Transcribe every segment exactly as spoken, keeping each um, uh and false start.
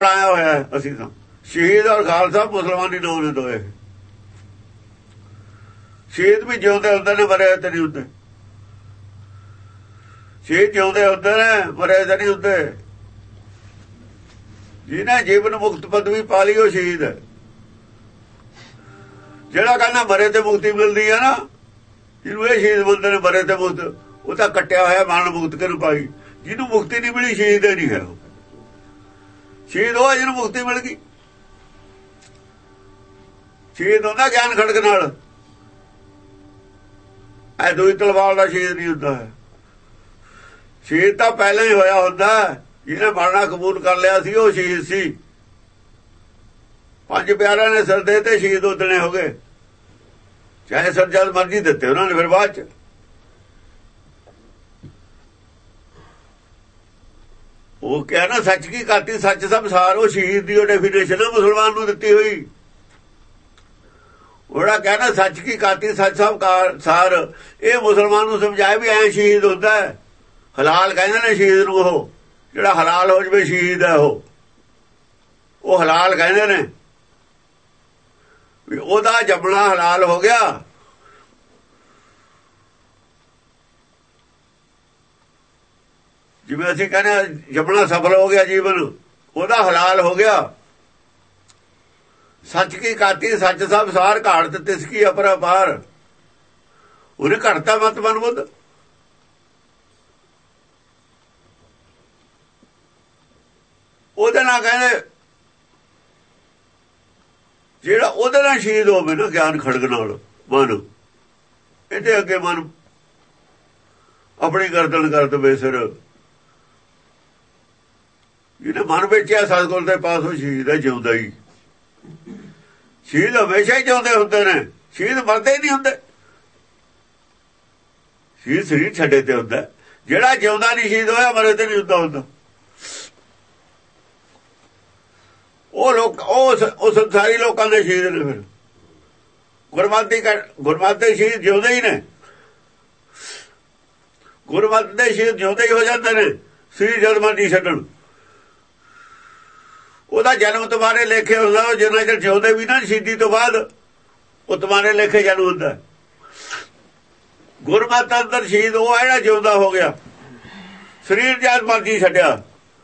ਆਇਆ ਹੋਇਆ ਅਸੀਂ ਤਾਂ ਸ਼ਹੀਦ ਔਰ ਖਾਲਸਾ ਮੁਸਲਮਾਨੀ ਨਾਂ ਨੇ ਦੋਏ। ਸ਼ਹੀਦ ਵੀ ਜਿਉਂਦੇ ਹੁੰਦੇ ਨੇ, ਮਰੇ ਤੇ ਨਹੀਂ ਹੁੰਦੇ। ਸ਼ਹੀਦ ਜਿਉਂਦੇ ਹੁੰਦੇ ਨੇ, ਮਰੇ ਤੇ ਨਹੀਂ ਹੁੰਦੇ। ਜਿਹਨੇ ਜੀਵਨ ਮੁਕਤ ਪਦਵੀ ਪਾ ਲਈ ਉਹ ਸ਼ਹੀਦ ਹੈ। ਜਿਹੜਾ ਕਹਿੰਦਾ ਮਰੇ ਤੇ ਮੁਕਤੀ ਮਿਲਦੀ ਹੈ ਨਾ, ਜਿਹਨੂੰ ਇਹ ਸ਼ਹੀਦ ਬੰਦੇ ਨੇ ਮਰੇ ਤੇ ਮੁਕਤ, ਉਹ ਤਾਂ ਕੱਟਿਆ ਹੋਇਆ ਮਰਨ ਮੁਕਤ ਕਿਹਨੂੰ ਪਾਈ। ਜਿਹਨੂੰ ਮੁਕਤੀ ਨਹੀਂ ਮਿਲੀ ਸ਼ਹੀਦ ਹੀ ਨਹੀਂ ਹੈ। ਉਹ ਸ਼ਹੀਦ ਉਹ ਜਿਹਨੂੰ ਮੁਕਤੀ ਮਿਲ ਗਈ। ਸ਼ਹੀਦ ਹੁੰਦਾ ਗਿਆਨ ਖੜਕ ਨਾਲ, ਐ ਦੂਈ ਤਲਵਾਰ ਦਾ ਸ਼ਹੀਦ ਨਹੀਂ ਹੁੰਦਾ ਹੈ। ਸ਼ਹੀਦ ਤਾਂ ਪਹਿਲਾਂ ਹੀ ਹੋਇਆ ਹੁੰਦਾ, ਜਿਹਨੇ ਮਰਨਾ ਕਬੂਲ ਕਰ ਲਿਆ ਸੀ ਉਹ ਸ਼ਹੀਦ ਸੀ। ਪੰਜ ਪਿਆਰਿਆਂ ਨੇ ਸਿਰ ਦੇ ਤੇ ਸ਼ਹੀਦ ਉਦਣੇ ਹੋ ਗਏ, ਚਾਹੇ ਸਿਰ ਜਦ ਮਰਜੀ ਦਿੱਤੇ ਉਹਨਾਂ ਨੇ। ਫਿਰ ਬਾਅਦ ਚ ਉਹ ਕਿਹਾ ਨਾ ਸੱਚ ਕੀ ਕਾਤੀ ਸੱਚ ਸਭ ਸਾਰ, ਉਹ ਸ਼ਹੀਦ ਦੀ ਉਹ ਡੈਫੀਨੇਸ਼ਨ ਮੁਸਲਮਾਨ ਨੂੰ ਦਿੱਤੀ ਹੋਈ। ਉਹਦਾ ਕਹਿਣਾ ਸੱਚ ਕੀ ਕਾਤੀ ਸੱਚ ਸਭ ਸਾਰ, ਇਹ ਮੁਸਲਮਾਨ ਨੂੰ ਸਮਝਾਇਆ ਵੀ ਐ ਸ਼ਹੀਦ ਹੁੰਦਾ ਹੈ। ਹਲਾਲ ਕਹਿੰਦੇ ਨੇ ਸ਼ਹੀਦ ਨੂੰ, ਉਹ ਜਿਹੜਾ ਹਲਾਲ ਹੋ ਜਵੇ ਸ਼ਹੀਦ ਹੈ, ਉਹ ਉਹ ਹਲਾਲ ਕਹਿੰਦੇ ਨੇ ਵੀ ਉਹਦਾ ਜੰਮਣਾ ਹਲਾਲ ਹੋ ਗਿਆ। ਜਿਵੇਂ ਅਸੀਂ ਕਹਿੰਦੇ ਜੰਮਣਾ ਸਫਲ ਹੋ ਗਿਆ ਜੀਵਨ, ਉਹਦਾ ਹਲਾਲ ਹੋ ਗਿਆ। ਸੱਚ ਕੀ ਕਾਤੀ ਸੱਚ ਸਭ ਸਾਰ, ਘਾੜਤ ਤਿਸ ਕੀ ਅਪਰਪਾਰ। ਉਹਨੇ ਘੜਤਾ ਮਤ ਮਨ ਬੁੱਧ। ਉਹਦੇ ਨਾਲ ਕਹਿੰਦੇ ਜਿਹੜਾ ਉਹਦੇ ਨਾਲ ਸ਼ਹੀਦ ਹੋਵੇ ਨਾ ਗਿਆਨ ਖੜਕ ਨਾਲ ਮਨ, ਇਹਦੇ ਅੱਗੇ ਮਨ ਆਪਣੀ ਗਰਦਨ ਕਰ ਦਵੇ ਸਿਰ। ਜਿਹਨੇ ਮਨ ਵੇਚਿਆ ਸਤਿਗੁਰ ਦੇ ਪਾਸ ਉਹ ਸ਼ਹੀਦ ਹੈ, ਜਿਉਂਦਾ ਹੀ। ਸ਼ਹੀਦ ਹਮੇਸ਼ਾ ਹੀ ਜਿਉਂਦੇ ਹੁੰਦੇ ਨੇ, ਸ਼ਹੀਦ ਮਰਦੇ ਨਹੀਂ ਹੁੰਦੇ। ਸ਼ਹੀਦ ਸਰੀਰ ਛੱਡੇ ਤੇ ਹੁੰਦਾ, ਜਿਹੜਾ ਜਿਉਂਦਾ ਨਹੀਂ ਸ਼ਹੀਦ ਹੋਇਆ ਮਰੇ ਤੇ ਨਹੀਂ ਹੁੰਦਾ ਹੁੰਦਾ। ਉਹ ਲੋਕ ਉਹ ਸੰਸਾਰੀ ਲੋਕਾਂ ਦੇ ਸ਼ਹੀਦ ਨੇ। ਫਿਰ ਗੁਰਮਤਿ ਗੁਰਮਤਿ ਦੇ ਸ਼ਹੀਦ ਜਿਉਂਦੇ ਹੀ ਨੇ, ਗੁਰਮਤਿ ਦੇ ਸ਼ਹੀਦ ਜਿਉਂਦੇ ਹੀ ਹੋ ਜਾਂਦੇ ਨੇ। ਸਰੀਰ ਜਦ ਮਰਜੀ ਛੱਡਣ, ਉਹਦਾ ਜਨਮ ਤੁਹਾਰੇ ਲੇਖੇ ਹੁੰਦਾ। ਜਿੰਨਾ ਚਿਰ ਜਿਉਂਦੇ ਵੀ ਨਾ ਸ਼ਹੀਦੀ ਤੋਂ ਬਾਅਦ, ਉਹ ਤੁਹਾਰੇ ਲੇਖੇ ਜਨਮ ਹੁੰਦਾ। ਗੁਰਮਤਿ ਅੰਦਰ ਸ਼ਹੀਦ ਉਹ ਹੈ ਜਿਹੜਾ ਜਿਉਂਦਾ ਹੋ ਗਿਆ। ਸਰੀਰ ਜਦ ਮਰਜੀ ਛੱਡਿਆ।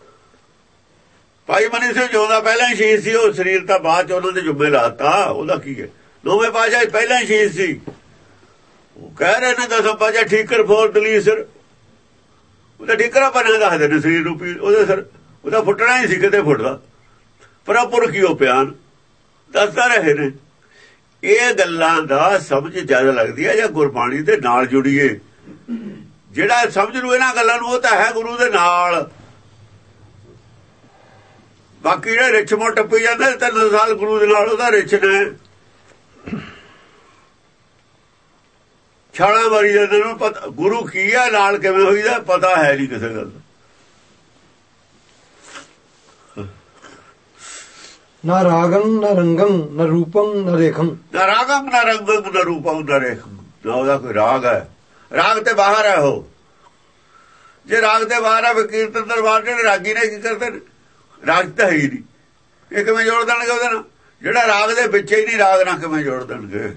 ਭਾਈ ਮਨੀ ਸਿੰਘ ਜਿਉਂਦਾ ਪਹਿਲਾਂ ਹੀ ਸ਼ਹੀਦ ਸੀ, ਉਹ ਸਰੀਰ ਤਾਂ ਬਾਅਦ ਚ ਉਹਨਾਂ ਦੇ ਜੁੰਮੇ ਲਾਤਾ। ਉਹਦਾ ਕੀ ਹੈ, ਨੌਵੇਂ ਪਾਤਸ਼ਾਹ ਪਹਿਲਾਂ ਹੀ ਸ਼ਹੀਦ ਸੀ। ਉਹ ਕਹਿ ਰਹੇ ਨੇ ਦਸਮ ਪਾਤਸ਼ਾਹ ਠੀਕਰ ਫੋਰ ਦਲੀਸਰ, ਉਹਦਾ ਠੀਕਰਾ ਬਣਿਆ ਦੱਸਦੇ ਨੇ ਸਰੀਰ ਰੂਪੀ। ਉਹਦੇ ਸਿਰ ਉਹਦਾ ਫੁੱਟਣਾ ਹੀ ਸੀ, ਕਿਤੇ ਫੁੱਟਦਾ। ਪਰ ਪੁਰਖ ਹੀ ਉਹ ਪਿਆਨ ਦੱਸਦਾ ਰਹੇ ਨੇ। ਇਹ ਗੱਲਾਂ ਦਾ ਸਮਝ ਜ਼ਿਆਦਾ ਲੱਗਦੀ ਹੈ ਜਾਂ ਗੁਰਬਾਣੀ ਦੇ ਨਾਲ ਜੁੜੀਏ। ਜਿਹੜਾ ਸਮਝ ਲੂ ਇਹਨਾਂ ਗੱਲਾਂ ਨੂੰ, ਉਹ ਤਾਂ ਹੈ ਗੁਰੂ ਦੇ ਨਾਲ। ਬਾਕੀ ਜਿਹੜੇ ਰਿਛ ਮੋ ਟੱਪੀ ਜਾਂਦੇ ਤਿੰਨ ਸਾਲ ਗੁਰੂ ਦੇ ਨਾਲ, ਉਹਦਾ ਰਿਛ ਨੇ ਛਾਲਾ ਮਾਰੀ ਜਾਂਦੇ ਨੂੰ। ਪਤਾ ਗੁਰੂ ਕੀ ਹੈ, ਨਾਲ ਕਿਵੇਂ ਹੋਈਦਾ ਪਤਾ ਹੈ ਨਹੀਂ ਕਿਸੇ ਗੱਲ ਦਾ। ਨਾ ਰਾਗਮ ਨਾ ਰੰਗਮ ਨਾ ਰੂਪਮ ਨਾ ਰੇਖਮ। ਨਾ ਰਾਗਮ ਨਾ ਰੰਗਮ ਨਾ ਰੂਪਮ ਨਾ ਰੇਖਮ। ਨਾ ਉਹਦਾ ਕੋਈ ਰਾਗ ਹੈ, ਰਾਗ ਤੇ ਬਾਹਰ ਹੈ। ਉਹ ਜੇ ਰਾਗ ਤੇ ਬਾਹਰ ਹੈ, ਕੀਰਤਨ ਦਰਬਾਰ ਜਿਹੜੇ ਰਾਗੀ ਨੇ ਕੀ ਕਰਦੇ ਨੇ, ਰਾਗ ਤਾਂ ਹੈ ਹੀ ਨਹੀਂ। ਇਹ ਕਿਵੇਂ ਜੋੜ ਦੇਣਗੇ ਉਹਦੇ ਨਾਲ, ਜਿਹੜਾ ਰਾਗ ਦੇ ਵਿੱਚ ਹੀ ਨਹੀਂ, ਰਾਗ ਨਾਲ ਕਿਵੇਂ ਜੋੜ ਦੇਣਗੇ।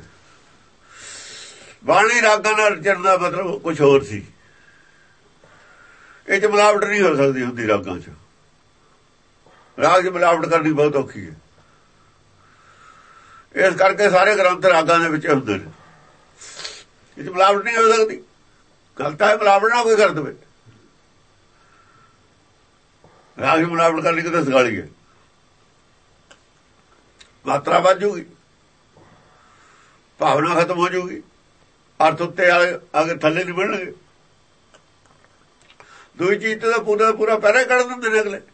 ਬਾਣੀ ਰਾਗਾਂ ਨਾਲ ਰਚਣ ਦਾ ਮਤਲਬ ਕੁਝ ਹੋਰ ਸੀ। ਇਹ ਚ ਮਿਲਾਵਟ ਨਹੀਂ ਹੋ ਸਕਦੀ ਹੁੰਦੀ ਰਾਗਾਂ ਚ। ਰਾਗ ਚ ਮਿਲਾਵਟ ਕਰਨੀ ਬਹੁਤ ਔਖੀ ਹੈ। ਇਸ ਕਰਕੇ ਸਾਰੇ ਗ੍ਰੰਥ ਰਾਗਾਂ ਦੇ ਵਿੱਚ ਹੁੰਦੇ ਨੇ। ਇਹ ਚ ਮਿਲਾਵਟ ਨਹੀਂ ਹੋ ਸਕਦੀ। ਗਲਤ ਹੈ ਮਿਲਾਵਟ ਨਾ ਕੋਈ ਕਰ ਦੇਵੇ। ਰਾਗ ਚ ਮਿਲਾਵਟ ਕਰਨੀ ਕਿਤੇ ਸਗਾਲੀ ਹੈ। ਮਾਤਰਾ ਵੱਧ ਜੂਗੀ, ਭਾਵਨਾ ਖਤਮ ਹੋ ਜੂਗੀ, ਅਰਥ ਉੱਤੇ ਆਗੇ ਥੱਲੇ ਨਹੀਂ ਬਣਨਗੇ। ਦੂਜੀ ਚੀਜ਼ ਤਾਂ ਪੂਰਾ ਪੂਰਾ ਪਹਿਰੇ ਕੱਢ ਦਿੰਦੇ ਨੇ ਅਗਲੇ।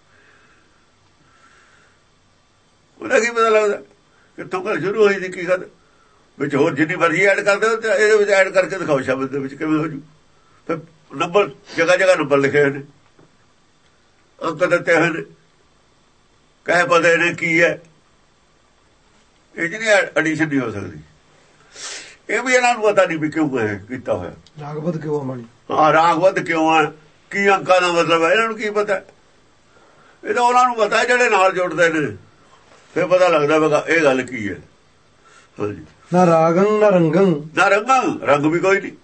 ਉਹਦਾ ਕੀ ਪਤਾ ਲੱਗਦਾ ਕਿੱਥੋਂ ਗੱਲ ਸ਼ੁਰੂ ਹੋਈ ਸੀ, ਕੀ ਗੱਲ ਵਿੱਚ। ਹੋਰ ਜਿੰਨੀ ਮਰਜ਼ੀ ਐਡ ਕਰਦੇ ਹੋ, ਇਹਦੇ ਵਿੱਚ ਐਡ ਕਰਕੇ ਦਿਖਾਓ ਸ਼ਬਦ ਦੇ ਵਿੱਚ ਕਿਵੇਂ ਹੋ ਜੂ। ਫਿਰ ਨੰਬਰ ਜਗ੍ਹਾ ਜਗ੍ਹਾ ਨੰਬਰ ਲਿਖੇ ਹੋਏ ਨੇ, ਅੰਕ ਦਿੱਤੇ ਹੋਏ ਨੇ, ਕਹਿ ਪਤਾ ਨੇ ਕੀ ਹੈ। ਇਹ ਜਿਹੀ ਐਡੀਸ਼ਨ ਨਹੀਂ ਹੋ ਸਕਦੀ। ਇਹ ਵੀ ਇਹਨਾਂ ਨੂੰ ਪਤਾ ਨਹੀਂ ਵੀ ਕਿਉਂ ਹੈ ਕੀਤਾ ਹੋਇਆ। ਰਾਗਵਦ ਕਿਉਂ ਮਾਣੀ, ਹਾਂ ਰਾਗਵਦ ਕਿਉਂ ਹੈ, ਕੀ ਅੰਕਾਂ ਦਾ ਮਤਲਬ ਹੈ, ਇਹਨਾਂ ਨੂੰ ਕੀ ਪਤਾ। ਇਹ ਤਾਂ ਉਹਨਾਂ ਨੂੰ ਪਤਾ ਜਿਹੜੇ ਨਾਲ ਜੁੜਦੇ ਨੇ, ਫਿਰ ਪਤਾ ਲੱਗਦਾ ਵਾ ਇਹ ਗੱਲ ਕੀ ਹੈ। ਹਾਂਜੀ, ਨਾ ਰਾਗੰ ਨਾ ਰੰਗੰ, ਨਾ ਰੰਗੰ, ਰੰਗ ਵੀ ਕੋਈ ਨਹੀਂ,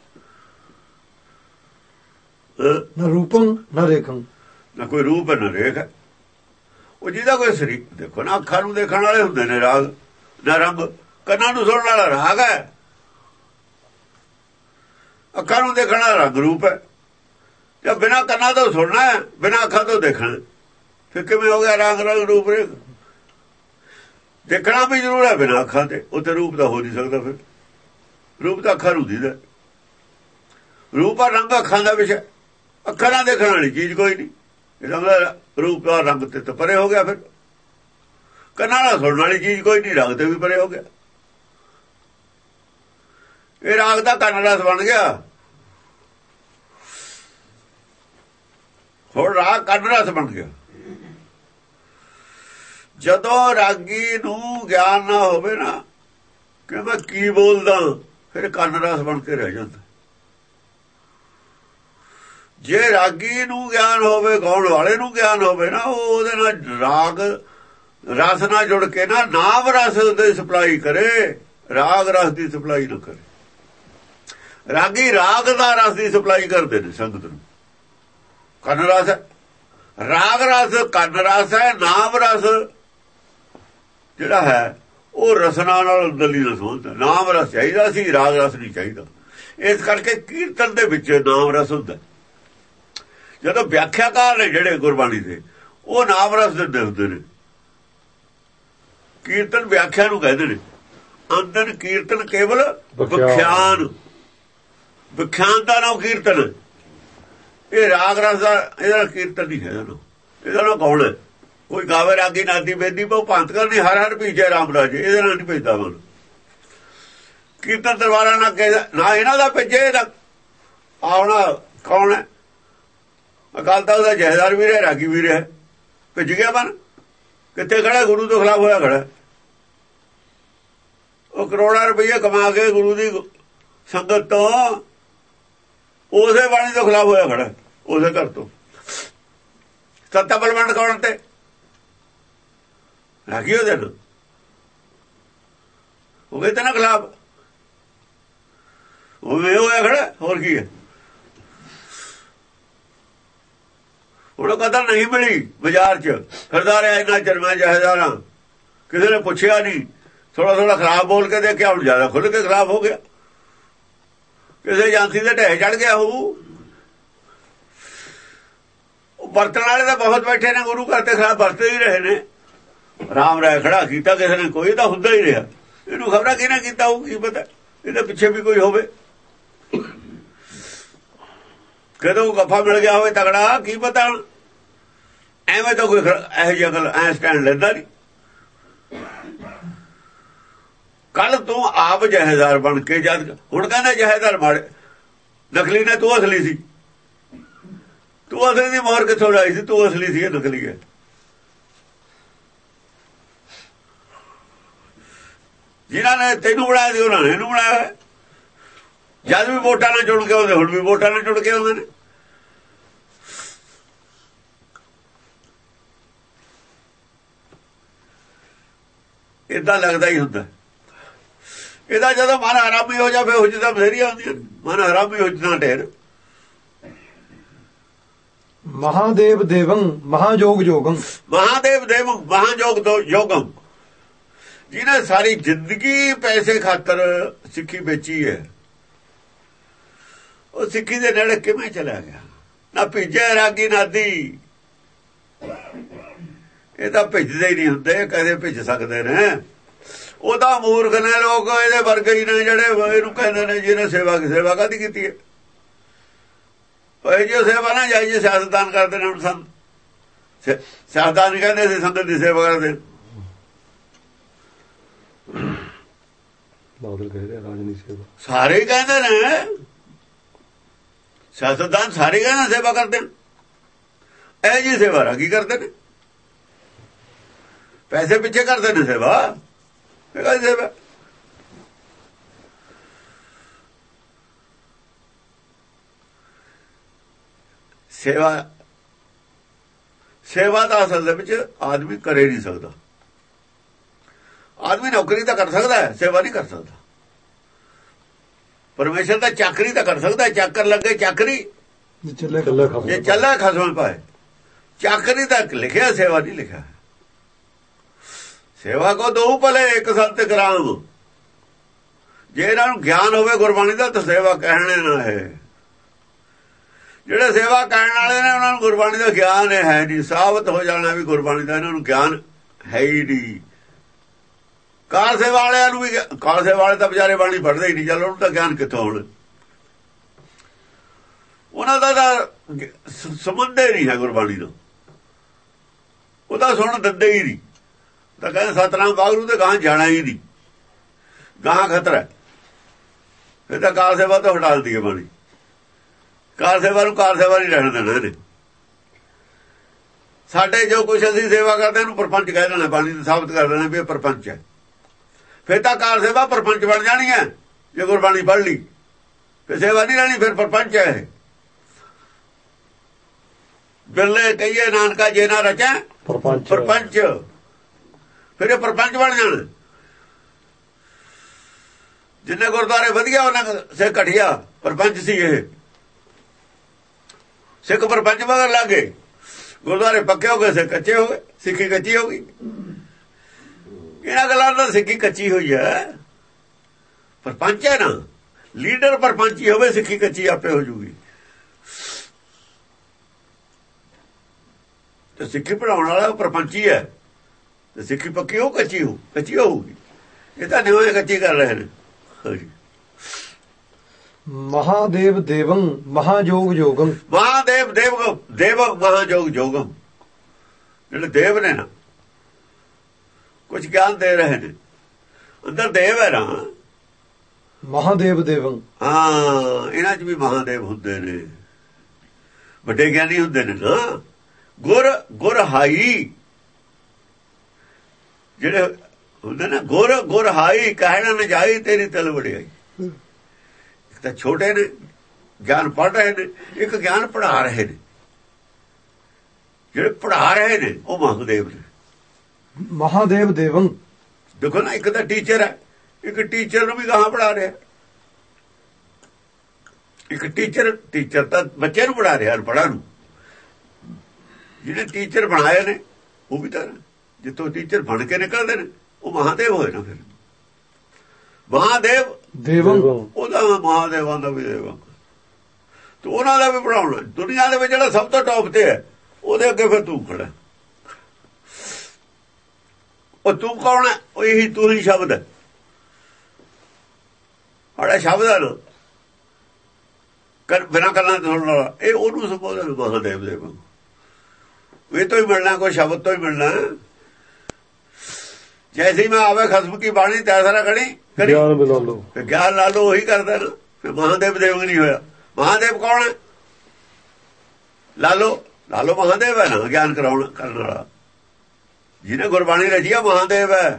ਨਾ ਰੂਪੰ ਨਾ ਰੇਖੰ, ਨਾ ਕੋਈ ਰੂਪ ਹੈ ਨਾ ਰੇਖ ਹੈ। ਉਹ ਜਿਹਦਾ ਕੋਈ ਸਰੀਰ ਦੇਖੋ ਨਾ, ਅੱਖਾਂ ਨੂੰ ਦੇਖਣ ਵਾਲੇ ਹੁੰਦੇ ਨੇ ਰਾਗ, ਨਾ ਰੰਗ। ਕੰਨਾਂ ਨੂੰ ਸੁਣਨ ਵਾਲਾ ਰਾਗ ਹੈ, ਅੱਖਾਂ ਨੂੰ ਦੇਖਣ ਵਾਲਾ ਰੰਗ ਰੂਪ ਹੈ। ਜਾਂ ਬਿਨਾਂ ਕੰਨਾਂ ਤੋਂ ਸੁਣਨਾ ਹੈ, ਬਿਨਾਂ ਅੱਖਾਂ ਤੋਂ ਦੇਖਣਾ, ਫਿਰ ਕਿਵੇਂ ਹੋ ਗਿਆ ਰੰਗ ਰੰਗ ਰੂਪ ਰੇਖ? ਦੇਖਣਾ ਵੀ ਜ਼ਰੂਰ ਹੈ ਬਿਨਾਂ ਅੱਖਾਂ ਤੇ, ਉੱਥੇ ਰੂਪ ਤਾਂ ਹੋ ਨਹੀਂ ਸਕਦਾ। ਫਿਰ ਰੂਪ ਤਾਂ ਅੱਖਾਂ ਨੂੰ ਦਿਸਦਾ, ਰੂਪ ਆ ਰੰਗ ਅੱਖਾਂ ਦਾ ਵਿਸ਼ਾ। ਅੱਖਾਂ ਨਾਲ ਦੇਖਣ ਵਾਲੀ ਚੀਜ਼ ਕੋਈ ਨਹੀਂ, ਇਹਦਾ ਮਤਲਬ ਰੂਪ ਦਾ ਰੰਗ ਤੇ ਤਾਂ ਪਰੇ ਹੋ ਗਿਆ। ਫਿਰ ਕੰਨਾਂ ਨਾਲ ਸੁਣਨ ਵਾਲੀ ਚੀਜ਼ ਕੋਈ ਨਹੀਂ, ਰੰਗ ਤੇ ਵੀ ਪਰੇ ਹੋ ਗਿਆ। ਇਹ ਰਾਗ ਦਾ ਕੰਨ ਰਸ ਬਣ ਗਿਆ। ਹੁਣ ਰਾਗ ਕੰਨ ਰਸ ਬਣ ਗਿਆ। ਜਦੋਂ ਰਾਗੀ ਨੂੰ ਗਿਆਨ ਨਾ ਹੋਵੇ ਨਾ ਕਿ ਮੈਂ ਕੀ ਬੋਲਦਾ, ਫਿਰ ਕੰਨ ਰਸ ਬਣ ਕੇ ਰਹਿ ਜਾਂਦਾ। ਜੇ ਰਾਗੀ ਨੂੰ ਗਿਆਨ ਹੋਵੇ, ਗਾਉਣ ਵਾਲੇ ਨੂੰ ਗਿਆਨ ਹੋਵੇ ਨਾ, ਉਹ ਉਹਦੇ ਨਾਲ ਰਾਗ ਰਸ ਨਾਲ ਜੁੜ ਕੇ ਨਾ ਨਾਮ ਰਸ ਦੀ ਸਪਲਾਈ ਕਰੇ, ਰਾਗ ਰਸ ਦੀ ਸਪਲਾਈ ਨਾ ਕਰੇ। ਰਾਗੀ ਰਾਗ ਦਾ ਰਸ ਦੀ ਸਪਲਾਈ ਕਰਦੇ ਨੇ ਸੰਗਤ ਨੂੰ। ਕੰਨ ਰਸ ਹੈ, ਰਾਗ ਰਸ ਕੰਨ ਰਸ ਹੈ। ਨਾਮ ਰਸ ਜਿਹੜਾ ਹੈ ਉਹ ਰਸਨਾ ਨਾਲ ਦਲੀ ਰਸ ਹੁੰਦਾ। ਨਾਮ ਰਸ ਚਾਹੀਦਾ ਸੀ, ਰਾਗ ਰਸ ਨਹੀਂ ਚਾਹੀਦਾ। ਇਸ ਕਰਕੇ ਕੀਰਤਨ ਦੇ ਵਿੱਚ ਨਾਮ ਰਸ ਹੁੰਦਾ। ਜਦੋਂ ਵਿਆਖਿਆਕਾਰ ਨੇ ਜਿਹੜੇ ਗੁਰਬਾਣੀ ਦੇ, ਉਹ ਨਾਮ ਰਸ ਦਿੰਦੇ ਹੁੰਦੇ ਨੇ। ਕੀਰਤਨ ਵਿਆਖਿਆ ਨੂੰ ਕਹਿੰਦੇ ਨੇ। ਅੰਦਰ ਕੀਰਤਨ ਕੇਵਲ ਵਿਖਿਆਨ, ਵਿਖਿਆਨ ਦਾ ਨਾਮ ਕੀਰਤਨ। ਇਹ ਰਾਗ ਰਸ ਦਾ ਇਹਦਾ ਕੀਰਤਨ ਨਹੀਂ ਹੈ। ਇਹਦਾ ਨਾਮ ਗਾਉਣਾ। ਕੋਈ ਗਾਵੇ ਰਾਗੀ ਨਾਦੀ ਬੇਦੀ ਬਹੁ ਭੰਤ ਕਰਨੀ, ਹਰ ਹਰ ਭੀਜੇ ਰਾਮ ਰਾਜੇ, ਇਹਦੇ ਨਾਲ ਨਹੀਂ ਭੇਜਦਾ ਮਨ। ਕੀਰਤਨ ਦਰਬਾਰਾਂ ਨਾਲ ਨਾ ਇਹਨਾਂ ਦਾ ਭੇਜੇ ਨਾ ਆਉਣਾ। ਕੌਣ ਹੈ? ਅਕਾਲ ਤਖ਼ਤ ਦਾ ਜਥੇਦਾਰ ਵੀ ਰਿਹਾ, ਰਾਗੀ ਵੀ ਰਿਹਾ, ਭਿੱਜ ਗਿਆ ਮਨ। ਕਿੱਥੇ ਖੜਾ? ਗੁਰੂ ਤੋਂ ਖਿਲਾਫ ਹੋਇਆ ਖੜਾ। ਉਹ ਕਰੋੜਾਂ ਰੁਪਈਏ ਕਮਾ ਕੇ ਗੁਰੂ ਦੀ ਸੰਗਤ ਤੋਂ ਉਸੇ ਬਾਣੀ ਤੋਂ ਖਿਲਾਫ ਹੋਇਆ ਖੜਾ, ਉਸੇ ਘਰ ਤੋਂ। ਸੱਤਾ ਬਲਵੰਡ ਕੌਣ ਤੇ ਰਾਗੀ ਉਹਦੇ ਨਾਲ ਹੋ ਗਏ ਤੇ ਨਾ ਖਿਲਾਫ। ਉਹ ਹੋਇਆ ਖੜਾ, ਹੋਰ ਕੀ ਹੈ? ਹੁਣ ਕਦਰ ਨਹੀਂ ਮਿਲੀ ਬਾਜ਼ਾਰ 'ਚ ਫਿਰਦਾ ਰਿਹਾ ਇੰਨਾ ਚਿਰ। ਮੈਂ ਜਹੇਦਾਰਾਂ ਕਿਸੇ ਨੇ ਪੁੱਛਿਆ ਨਹੀਂ, ਥੋੜਾ ਥੋੜਾ ਖਰਾਬ ਬੋਲ ਕੇ ਦੇਖਿਆ, ਹੁਣ ਜ਼ਿਆਦਾ ਖੁੱਲ ਕੇ ਖਰਾਬ ਹੋ ਗਿਆ। ਕਿਸੇ ਜਾਂਤੀ ਦੇ ਢਹਿ ਚੜ ਗਿਆ ਹੋਊ। ਉਹ ਵਰਤਣ ਵਾਲੇ ਤਾਂ ਬਹੁਤ ਬੈਠੇ ਨੇ, ਗੁਰੂ ਘਰ ਤੇ ਖਰਾਬ ਵਰਤੇ ਹੀ ਰਹੇ ਨੇ। ਰਾਮ ਰਾਏ ਖੜਾ ਕੀਤਾ ਕਿਸੇ ਨੇ, ਕੋਈ ਤਾਂ ਹੁੰਦਾ ਹੀ ਰਿਹਾ। ਇਹਨੂੰ ਖਬਰਾਂ ਕਿਹਨੇ ਕੀਤਾ ਹੋਊ, ਕੀ ਪਤਾ ਇਹਦੇ ਪਿੱਛੇ ਵੀ ਕੋਈ ਹੋਵੇ। ਕਦੋਂ ਗੱਫਾ ਮਿਲ ਗਿਆ ਹੋਵੇ ਤਗੜਾ, ਕੀ ਪਤਾ। ਐਵੇਂ ਤਾਂ ਕੋਈ ਇਹੋ ਜਿਹੀ ਗੱਲ ਐ ਸਟੈਂਡ ਲੈਂਦਾ ਨਹੀਂ। ਕੱਲ ਤੂੰ ਆਪ ਜਹੇਦਾਰ ਬਣ ਕੇ ਜਦ ਹੁਣ ਕਹਿੰਦਾ ਜਹੇਦਾਰ ਮਾੜੇ ਨਕਲੀ ਨੇ, ਤੂੰ ਅਸਲੀ ਸੀ। ਤੂੰ ਅਸਲੀ ਦੀ ਮੋਹਰ ਕਿੱਥੋਂ ਲਾਈ ਸੀ? ਤੂੰ ਅਸਲੀ ਸੀ, ਇਹ ਨਕਲੀ ਹੈ। ਜਿਨ੍ਹਾਂ ਨੇ ਤੈਨੂੰ ਬਣਾਇਆ ਸੀ ਉਹਨਾਂ ਨੇ ਇਹਨੂੰ ਬਣਾਇਆ। ਜਦ ਵੀ ਵੋਟਾਂ ਨਾਲ ਜੁੜ ਕੇ ਆਉਂਦੇ, ਹੁਣ ਵੀ ਵੋਟਾਂ ਨਾਲ ਜੁੜ ਕੇ ਆਉਂਦੇ ਨੇ। ਏਦਾਂ ਲੱਗਦਾ ਹੀ ਹੁੰਦਾ। ਇਹਦਾ ਜਦੋਂ ਮਨ ਹਰਾਮੀ ਹੋ ਜਾਵੇ, ਹੁਜਤਾਂ ਬਥੇਰੀਆਂ ਹੁੰਦੀਆਂ। ਮਨ ਹਰਾਮੀ ਹੁਜਤਾਂ ਢੇਰ। ਮਹਾਦੇਵ ਦੇਵੰ ਮਹਾਜੋਗ ਜੋਗੰ, ਮਹਾਦੇਵ ਦੇਵੰ ਮਹਾਜੋਗ ਯੋਗੰ। ਜਿਹਨੇ ਸਾਰੀ ਜ਼ਿੰਦਗੀ ਪੈਸੇ ਖਾਤਰ ਸਿੱਖੀ ਵੇਚੀ ਹੈ, ਉਹ ਸਿੱਖੀ ਦੇ ਨੇੜੇ ਕਿਵੇਂ ਚਲਾ ਗਿਆ? ਨਾ ਭਿੱਜੇ ਰਾਗੀ ਨਾਦੀ। ਇਹ ਤਾਂ ਭਿੱਜਦੇ ਹੀ ਨਹੀਂ ਹੁੰਦੇ, ਕਦੇ ਭਿੱਜ ਸਕਦੇ ਨੇ। ਉਹਦਾ ਮੂਰਖ ਨੇ ਲੋਕ, ਇਹਦੇ ਵਰਗੇ ਹੀ ਨੇ ਜਿਹੜੇ ਇਹਨੂੰ ਕਹਿੰਦੇ ਨੇ ਜਿਹਨੇ ਸੇਵਾ ਕੀ ਸੇਵਾ ਕਾਹਦੀ ਕੀਤੀ ਹੈ। ਇਹ ਜੀ ਸੇਵਾ ਨਾ ਜਾਈ ਜੀ ਸਿਆਸਤਦਾਨ ਕਰਦੇ ਨੇ। ਹੁਣ ਸੰਤ ਸਿਆਸਤਦਾਨ ਨਹੀਂ ਕਹਿੰਦੇ ਅਸੀਂ ਸੰਗਤ ਦੀ ਸੇਵਾ ਕਰਦੇ। ਬਾਦਲ ਕਹਿੰਦੇ ਰਾਜਨੀ ਸੇਵਾ, ਸਾਰੇ ਹੀ ਕਹਿੰਦੇ ਨੇ। ਸਿਆਸਤਦਾਨ ਸਾਰੇ ਕਹਿੰਦੇ ਸੇਵਾ ਕਰਦੇ ਨੇ। ਇਹ ਜੀ ਸੇਵਾ ਰਾਗੀ ਕਰਦੇ ਨੇ, ਪੈਸੇ ਪਿੱਛੇ ਕਰਦੇ ਨੇ ਸੇਵਾ। ਇਹ ਕਾਹਦੀ ਸੇਵਾ? ਸੇਵਾ ਸੇਵਾ ਤਾਂ ਅਸਲ ਦੇ ਵਿੱਚ ਆਦਮੀ ਕਰੇ ਨਹੀਂ ਸਕਦਾ। ਆਦਮੀ ਨੌਕਰੀ ਤਾਂ ਕਰ ਸਕਦਾ ਹੈ, ਸੇਵਾ ਨਹੀਂ ਕਰ ਸਕਦਾ। ਪਰਮੇਸ਼ਰ ਦਾ ਚਾਕਰੀ ਤਾਂ ਕਰ ਸਕਦਾ, ਚਾਕਰ ਲੱਗੇ ਚਾਕਰੀ, ਜੇ ਚੱਲੇ ਖਸਮ ਪਾਏ। ਚਾਕਰੀ ਤਾਂ ਲਿਖਿਆ, ਸੇਵਾ ਨਹੀਂ ਲਿਖਿਆ। ਸੇਵਾ ਕੋ ਦੋ ਭਲੇ ਇੱਕ ਸੰਤ ਕਰਾਮ। ਜੇ ਇਹਨਾਂ ਨੂੰ ਗਿਆਨ ਹੋਵੇ ਗੁਰਬਾਣੀ ਦਾ ਤਾਂ ਸੇਵਾ ਕਹਿਣੇ ਨਾ ਹੈ। ਜਿਹੜੇ ਸੇਵਾ ਕਹਿਣ ਵਾਲੇ ਨੇ ਉਹਨਾਂ ਨੂੰ ਗੁਰਬਾਣੀ ਦਾ ਗਿਆਨ ਹੈ ਨਹੀਂ। ਸਾਬਤ ਹੋ ਜਾਣਾ ਵੀ ਗੁਰਬਾਣੀ ਦਾ ਇਹਨਾਂ ਨੂੰ ਗਿਆਨ ਹੈ ਹੀ ਨਹੀਂ। ਕਾਰ ਸੇਵਾ ਵਾਲਿਆਂ ਨੂੰ ਵੀ, ਕਾਰ ਸੇਵਾ ਵਾਲੇ ਤਾਂ ਵਿਚਾਰੇ ਬਾਣੀ ਪੜ੍ਹਦੇ ਹੀ ਨਹੀਂ, ਚੱਲ ਉਹਨੂੰ ਤਾਂ ਗਿਆਨ ਕਿੱਥੋਂ ਹੋਣ। ਉਹਨਾਂ ਦਾ ਤਾਂ ਸੰਬੰਧ ਹੀ ਨਹੀਂ ਹੈ ਗੁਰਬਾਣੀ ਦਾ, ਉਹ ਤਾਂ ਸੁਣ ਦਿੰਦੇ ਹੀ ਨਹੀਂ। ਤਾਂ ਕਹਿੰਦੇ ਸਤਨਾਮ ਵਾਹਿਗੁਰੂ ਤੇ ਗਾਂ ਜਾਣਾ ਹੀ ਨਹੀਂ, ਗਾਂ ਖਤਰਾ। ਫਿਰ ਤਾਂ ਕਾਰ ਸੇਵਾ ਤੋਂ ਹਟਾ ਦਿੰਦੀ ਹੈ ਬਾਣੀ। ਕਾਰ ਸੇਵਾ ਨੂੰ ਕਾਰ ਸੇਵਾ ਨਹੀਂ ਰਹਿਣ ਦੇਣਾ ਇਹਨੇ। ਸਾਡੇ ਜੋ ਕੁਛ ਅਸੀਂ ਸੇਵਾ ਕਰਦੇ ਇਹਨੂੰ ਪਰਪੰਚ ਕਹਿ ਦੇਣਾ, ਬਾਣੀ ਨੂੰ ਸਾਬਤ ਕਰ ਦੇਣਾ ਵੀ ਇਹ ਪਰਪੰਚ ਹੈ। ਫਿਰ ਤਾਂ ਕਾਰ ਸੇਵਾ ਪਰਪੰਚ ਬਣ ਜਾਣੀ ਹੈ ਜੇ ਗੁਰਬਾਣੀ ਪੜ੍ਹ ਲਈ। ਫਿਰ ਸੇਵਾ ਨਹੀਂ ਰਹਿਣੀ, ਫਿਰ ਪਰਪੰਚ ਹੈ ਇਹ। ਬਿਰਲੇ ਕਹੀਏ ਨਾਨਕਾ ਜੇ ਨਾ ਰਚੈ ਪਰਪੰਚ, ਫਿਰ ਇਹ ਪਰਪੰਚ ਬਣ ਜਾਣ। ਜਿੰਨੇ ਗੁਰਦੁਆਰੇ ਵਧੀਆ ਉਹਨਾਂ ਸਿੱਖ ਘਟਿਆ ਪਰਪੰਚ ਸੀ। ਇਹ ਸਿੱਖ ਪਰਪੰਚ ਮਗਰ ਲੱਗੇ, ਗੁਰਦੁਆਰੇ ਪੱਕੇ ਹੋ ਗਏ, ਸਿੱਖ ਕੱਚੇ ਹੋ ਗਏ, ਸਿੱਖੀ ਕੱਚੀ ਹੋ ਗਈ। ਇਹਨਾਂ ਗੱਲਾਂ ਦਾ ਸਿੱਖੀ ਕੱਚੀ ਹੋਈ ਹੈ। ਪਰਪੰਚ ਹੈ ਨਾ, ਲੀਡਰ ਪਰਪੰਚੀ ਹੋਵੇ, ਸਿੱਖੀ ਕੱਚੀ ਆਪੇ ਹੋ ਜੂਗੀ। ਤੇ ਸਿੱਖੀ ਪੜਾਉਣ ਵਾਲਾ ਪਰਪੰਚੀ ਹੈ, ਤੇ ਸਿੱਖੀ ਪੱਕੀ ਹੋ ਕੱਚੀ ਹੋ ਕੱਚੀ ਹੋਊਗੀ। ਇਹ ਤਾਂ ਨਿਵੇਂ ਕੱਚੀ ਕਰ ਰਹੇ ਨੇ। ਮਹਾਦੇਵ ਦੇਵੰ ਮਹਾਜੋਗ ਜੋਗੰ। ਮਹਾਦੇਵ ਦੇਵ ਦੇਵ ਮਹਾਜੋਗ ਜੋਗਮ। ਜਿਹੜੇ ਦੇਵ ਨੇ ਨਾ, ਕੁਝ ਗਿਆਨ ਦੇ ਰਹੇ ਨੇ, ਅੰਦਰ ਦੇਵ ਹੈ ਨਾ। ਮਹਾਦੇਵ ਦੇਵੰ, ਹਾਂ, ਇਹਨਾਂ 'ਚ ਵੀ ਮਹਾਦੇਵ ਹੁੰਦੇ ਨੇ, ਵੱਡੇ ਗਿਆਨੀ ਹੁੰਦੇ ਨੇ ਨਾ। ਗੁਰ ਗੁਰ ਹਾਈ ਜਿਹੜੇ ਹੁੰਦੇ ਨਾ, ਗੁਰ ਗੁਰ ਹਾਈ ਕਹਿਣਾ ਨਾ ਜਾਈ ਤੇਰੀ ਤਲ ਵੜਿਆਈ। ਇੱਕ ਤਾਂ ਛੋਟੇ ਨੇ, ਗਿਆਨ ਪੜ੍ਹ ਰਹੇ ਨੇ, ਇੱਕ ਗਿਆਨ ਪੜ੍ਹਾ ਰਹੇ ਨੇ। ਜਿਹੜੇ ਪੜ੍ਹਾ ਰਹੇ ਨੇ ਉਹ ਮਹਾਦੇਵ ਨੇ। ਮਹਾਦੇਵ ਦੇਵੰ, ਦੇਖੋ ਨਾ, ਇੱਕ ਤਾਂ ਟੀਚਰ ਹੈ, ਇੱਕ ਟੀਚਰ ਨੂੰ ਵੀ ਗਾਹਾਂ ਪੜ੍ਹਾ ਰਿਹਾ। ਇੱਕ ਟੀਚਰ ਟੀਚਰ ਤਾਂ ਬੱਚੇ ਨੂੰ ਪੜ੍ਹਾ ਰਿਹਾ, ਅਨਪੜ੍ਹਾਂ ਨੂੰ। ਜਿਹੜੇ ਟੀਚਰ ਬਣਾਏ ਨੇ ਉਹ ਵੀ ਤਾਂ ਜਿੱਥੋਂ ਟੀਚਰ ਬਣ ਕੇ ਨਿਕਲਦੇ ਨੇ ਉਹ ਮਹਾਦੇਵ ਹੋਏ ਨਾ। ਫਿਰ ਮਹਾਦੇਵ ਦੇਵੰ, ਉਹਦਾ ਮਹਾਦੇਵਾਂ ਦਾ ਵੀ ਦੇਵਾਂ, ਤੇ ਉਹਨਾਂ ਦਾ ਵੀ ਪੜਾਉਣਾ। ਦੁਨੀਆ ਦੇ ਵਿੱਚ ਜਿਹੜਾ ਸਭ ਤੋਂ ਟੌਪ ਤੇ ਹੈ, ਉਹਦੇ ਅੱਗੇ ਫਿਰ ਤੂੰ ਖੜਾ। ਉਹ ਤੂੰ ਕੌਣ ਹੈ? ਉਹ ਇਹੀ ਤੂੰ ਹੀ ਸ਼ਬਦ ਹੈ। ਸਾਡਾ ਸ਼ਬਦ ਹੈ ਨਾ, ਕਰ ਬਿਨਾਂ ਗੱਲਾਂ ਸੁਣਨ ਵਾਲਾ, ਇਹ ਉਹਨੂੰ ਸੰਬੋਧਨ ਮਹਾਦੇਵ ਦੇਵਾਂ। ਇਹ ਤੋਂ ਹੀ ਮਿਲਣਾ, ਕੋਈ ਸ਼ਬਦ ਤੋਂ ਹੀ ਮਿਲਣਾ। ਜੈਸੀ ਮੈਂ ਆਵੇ ਖਸਮ ਕੀ ਬਾਣੀ ਤੈਸਾ ਨਾ ਕਰੀ ਕਰੀ ਗਿਆਨ ਲਾ ਲਓ, ਉਹੀ ਕਰਦਾ ਨਾ। ਫਿਰ ਮਹਾਦੇਵ ਦੇਵ ਨਹੀਂ ਹੋਇਆ। ਮਹਾਦੇਵ ਕੌਣ ਹੈ? ਲਾਲੋ ਲਾਲੋ ਮਹਾਦੇਵ ਹੈ ਨਾ, ਗਿਆਨ ਕਰਾਉਣ ਕਰਨ ਵਾਲਾ। ਜਿਹਨੇ ਗੁਰਬਾਣੀ ਰਚੀ ਆ ਮਹਾਦੇਵ ਹੈ।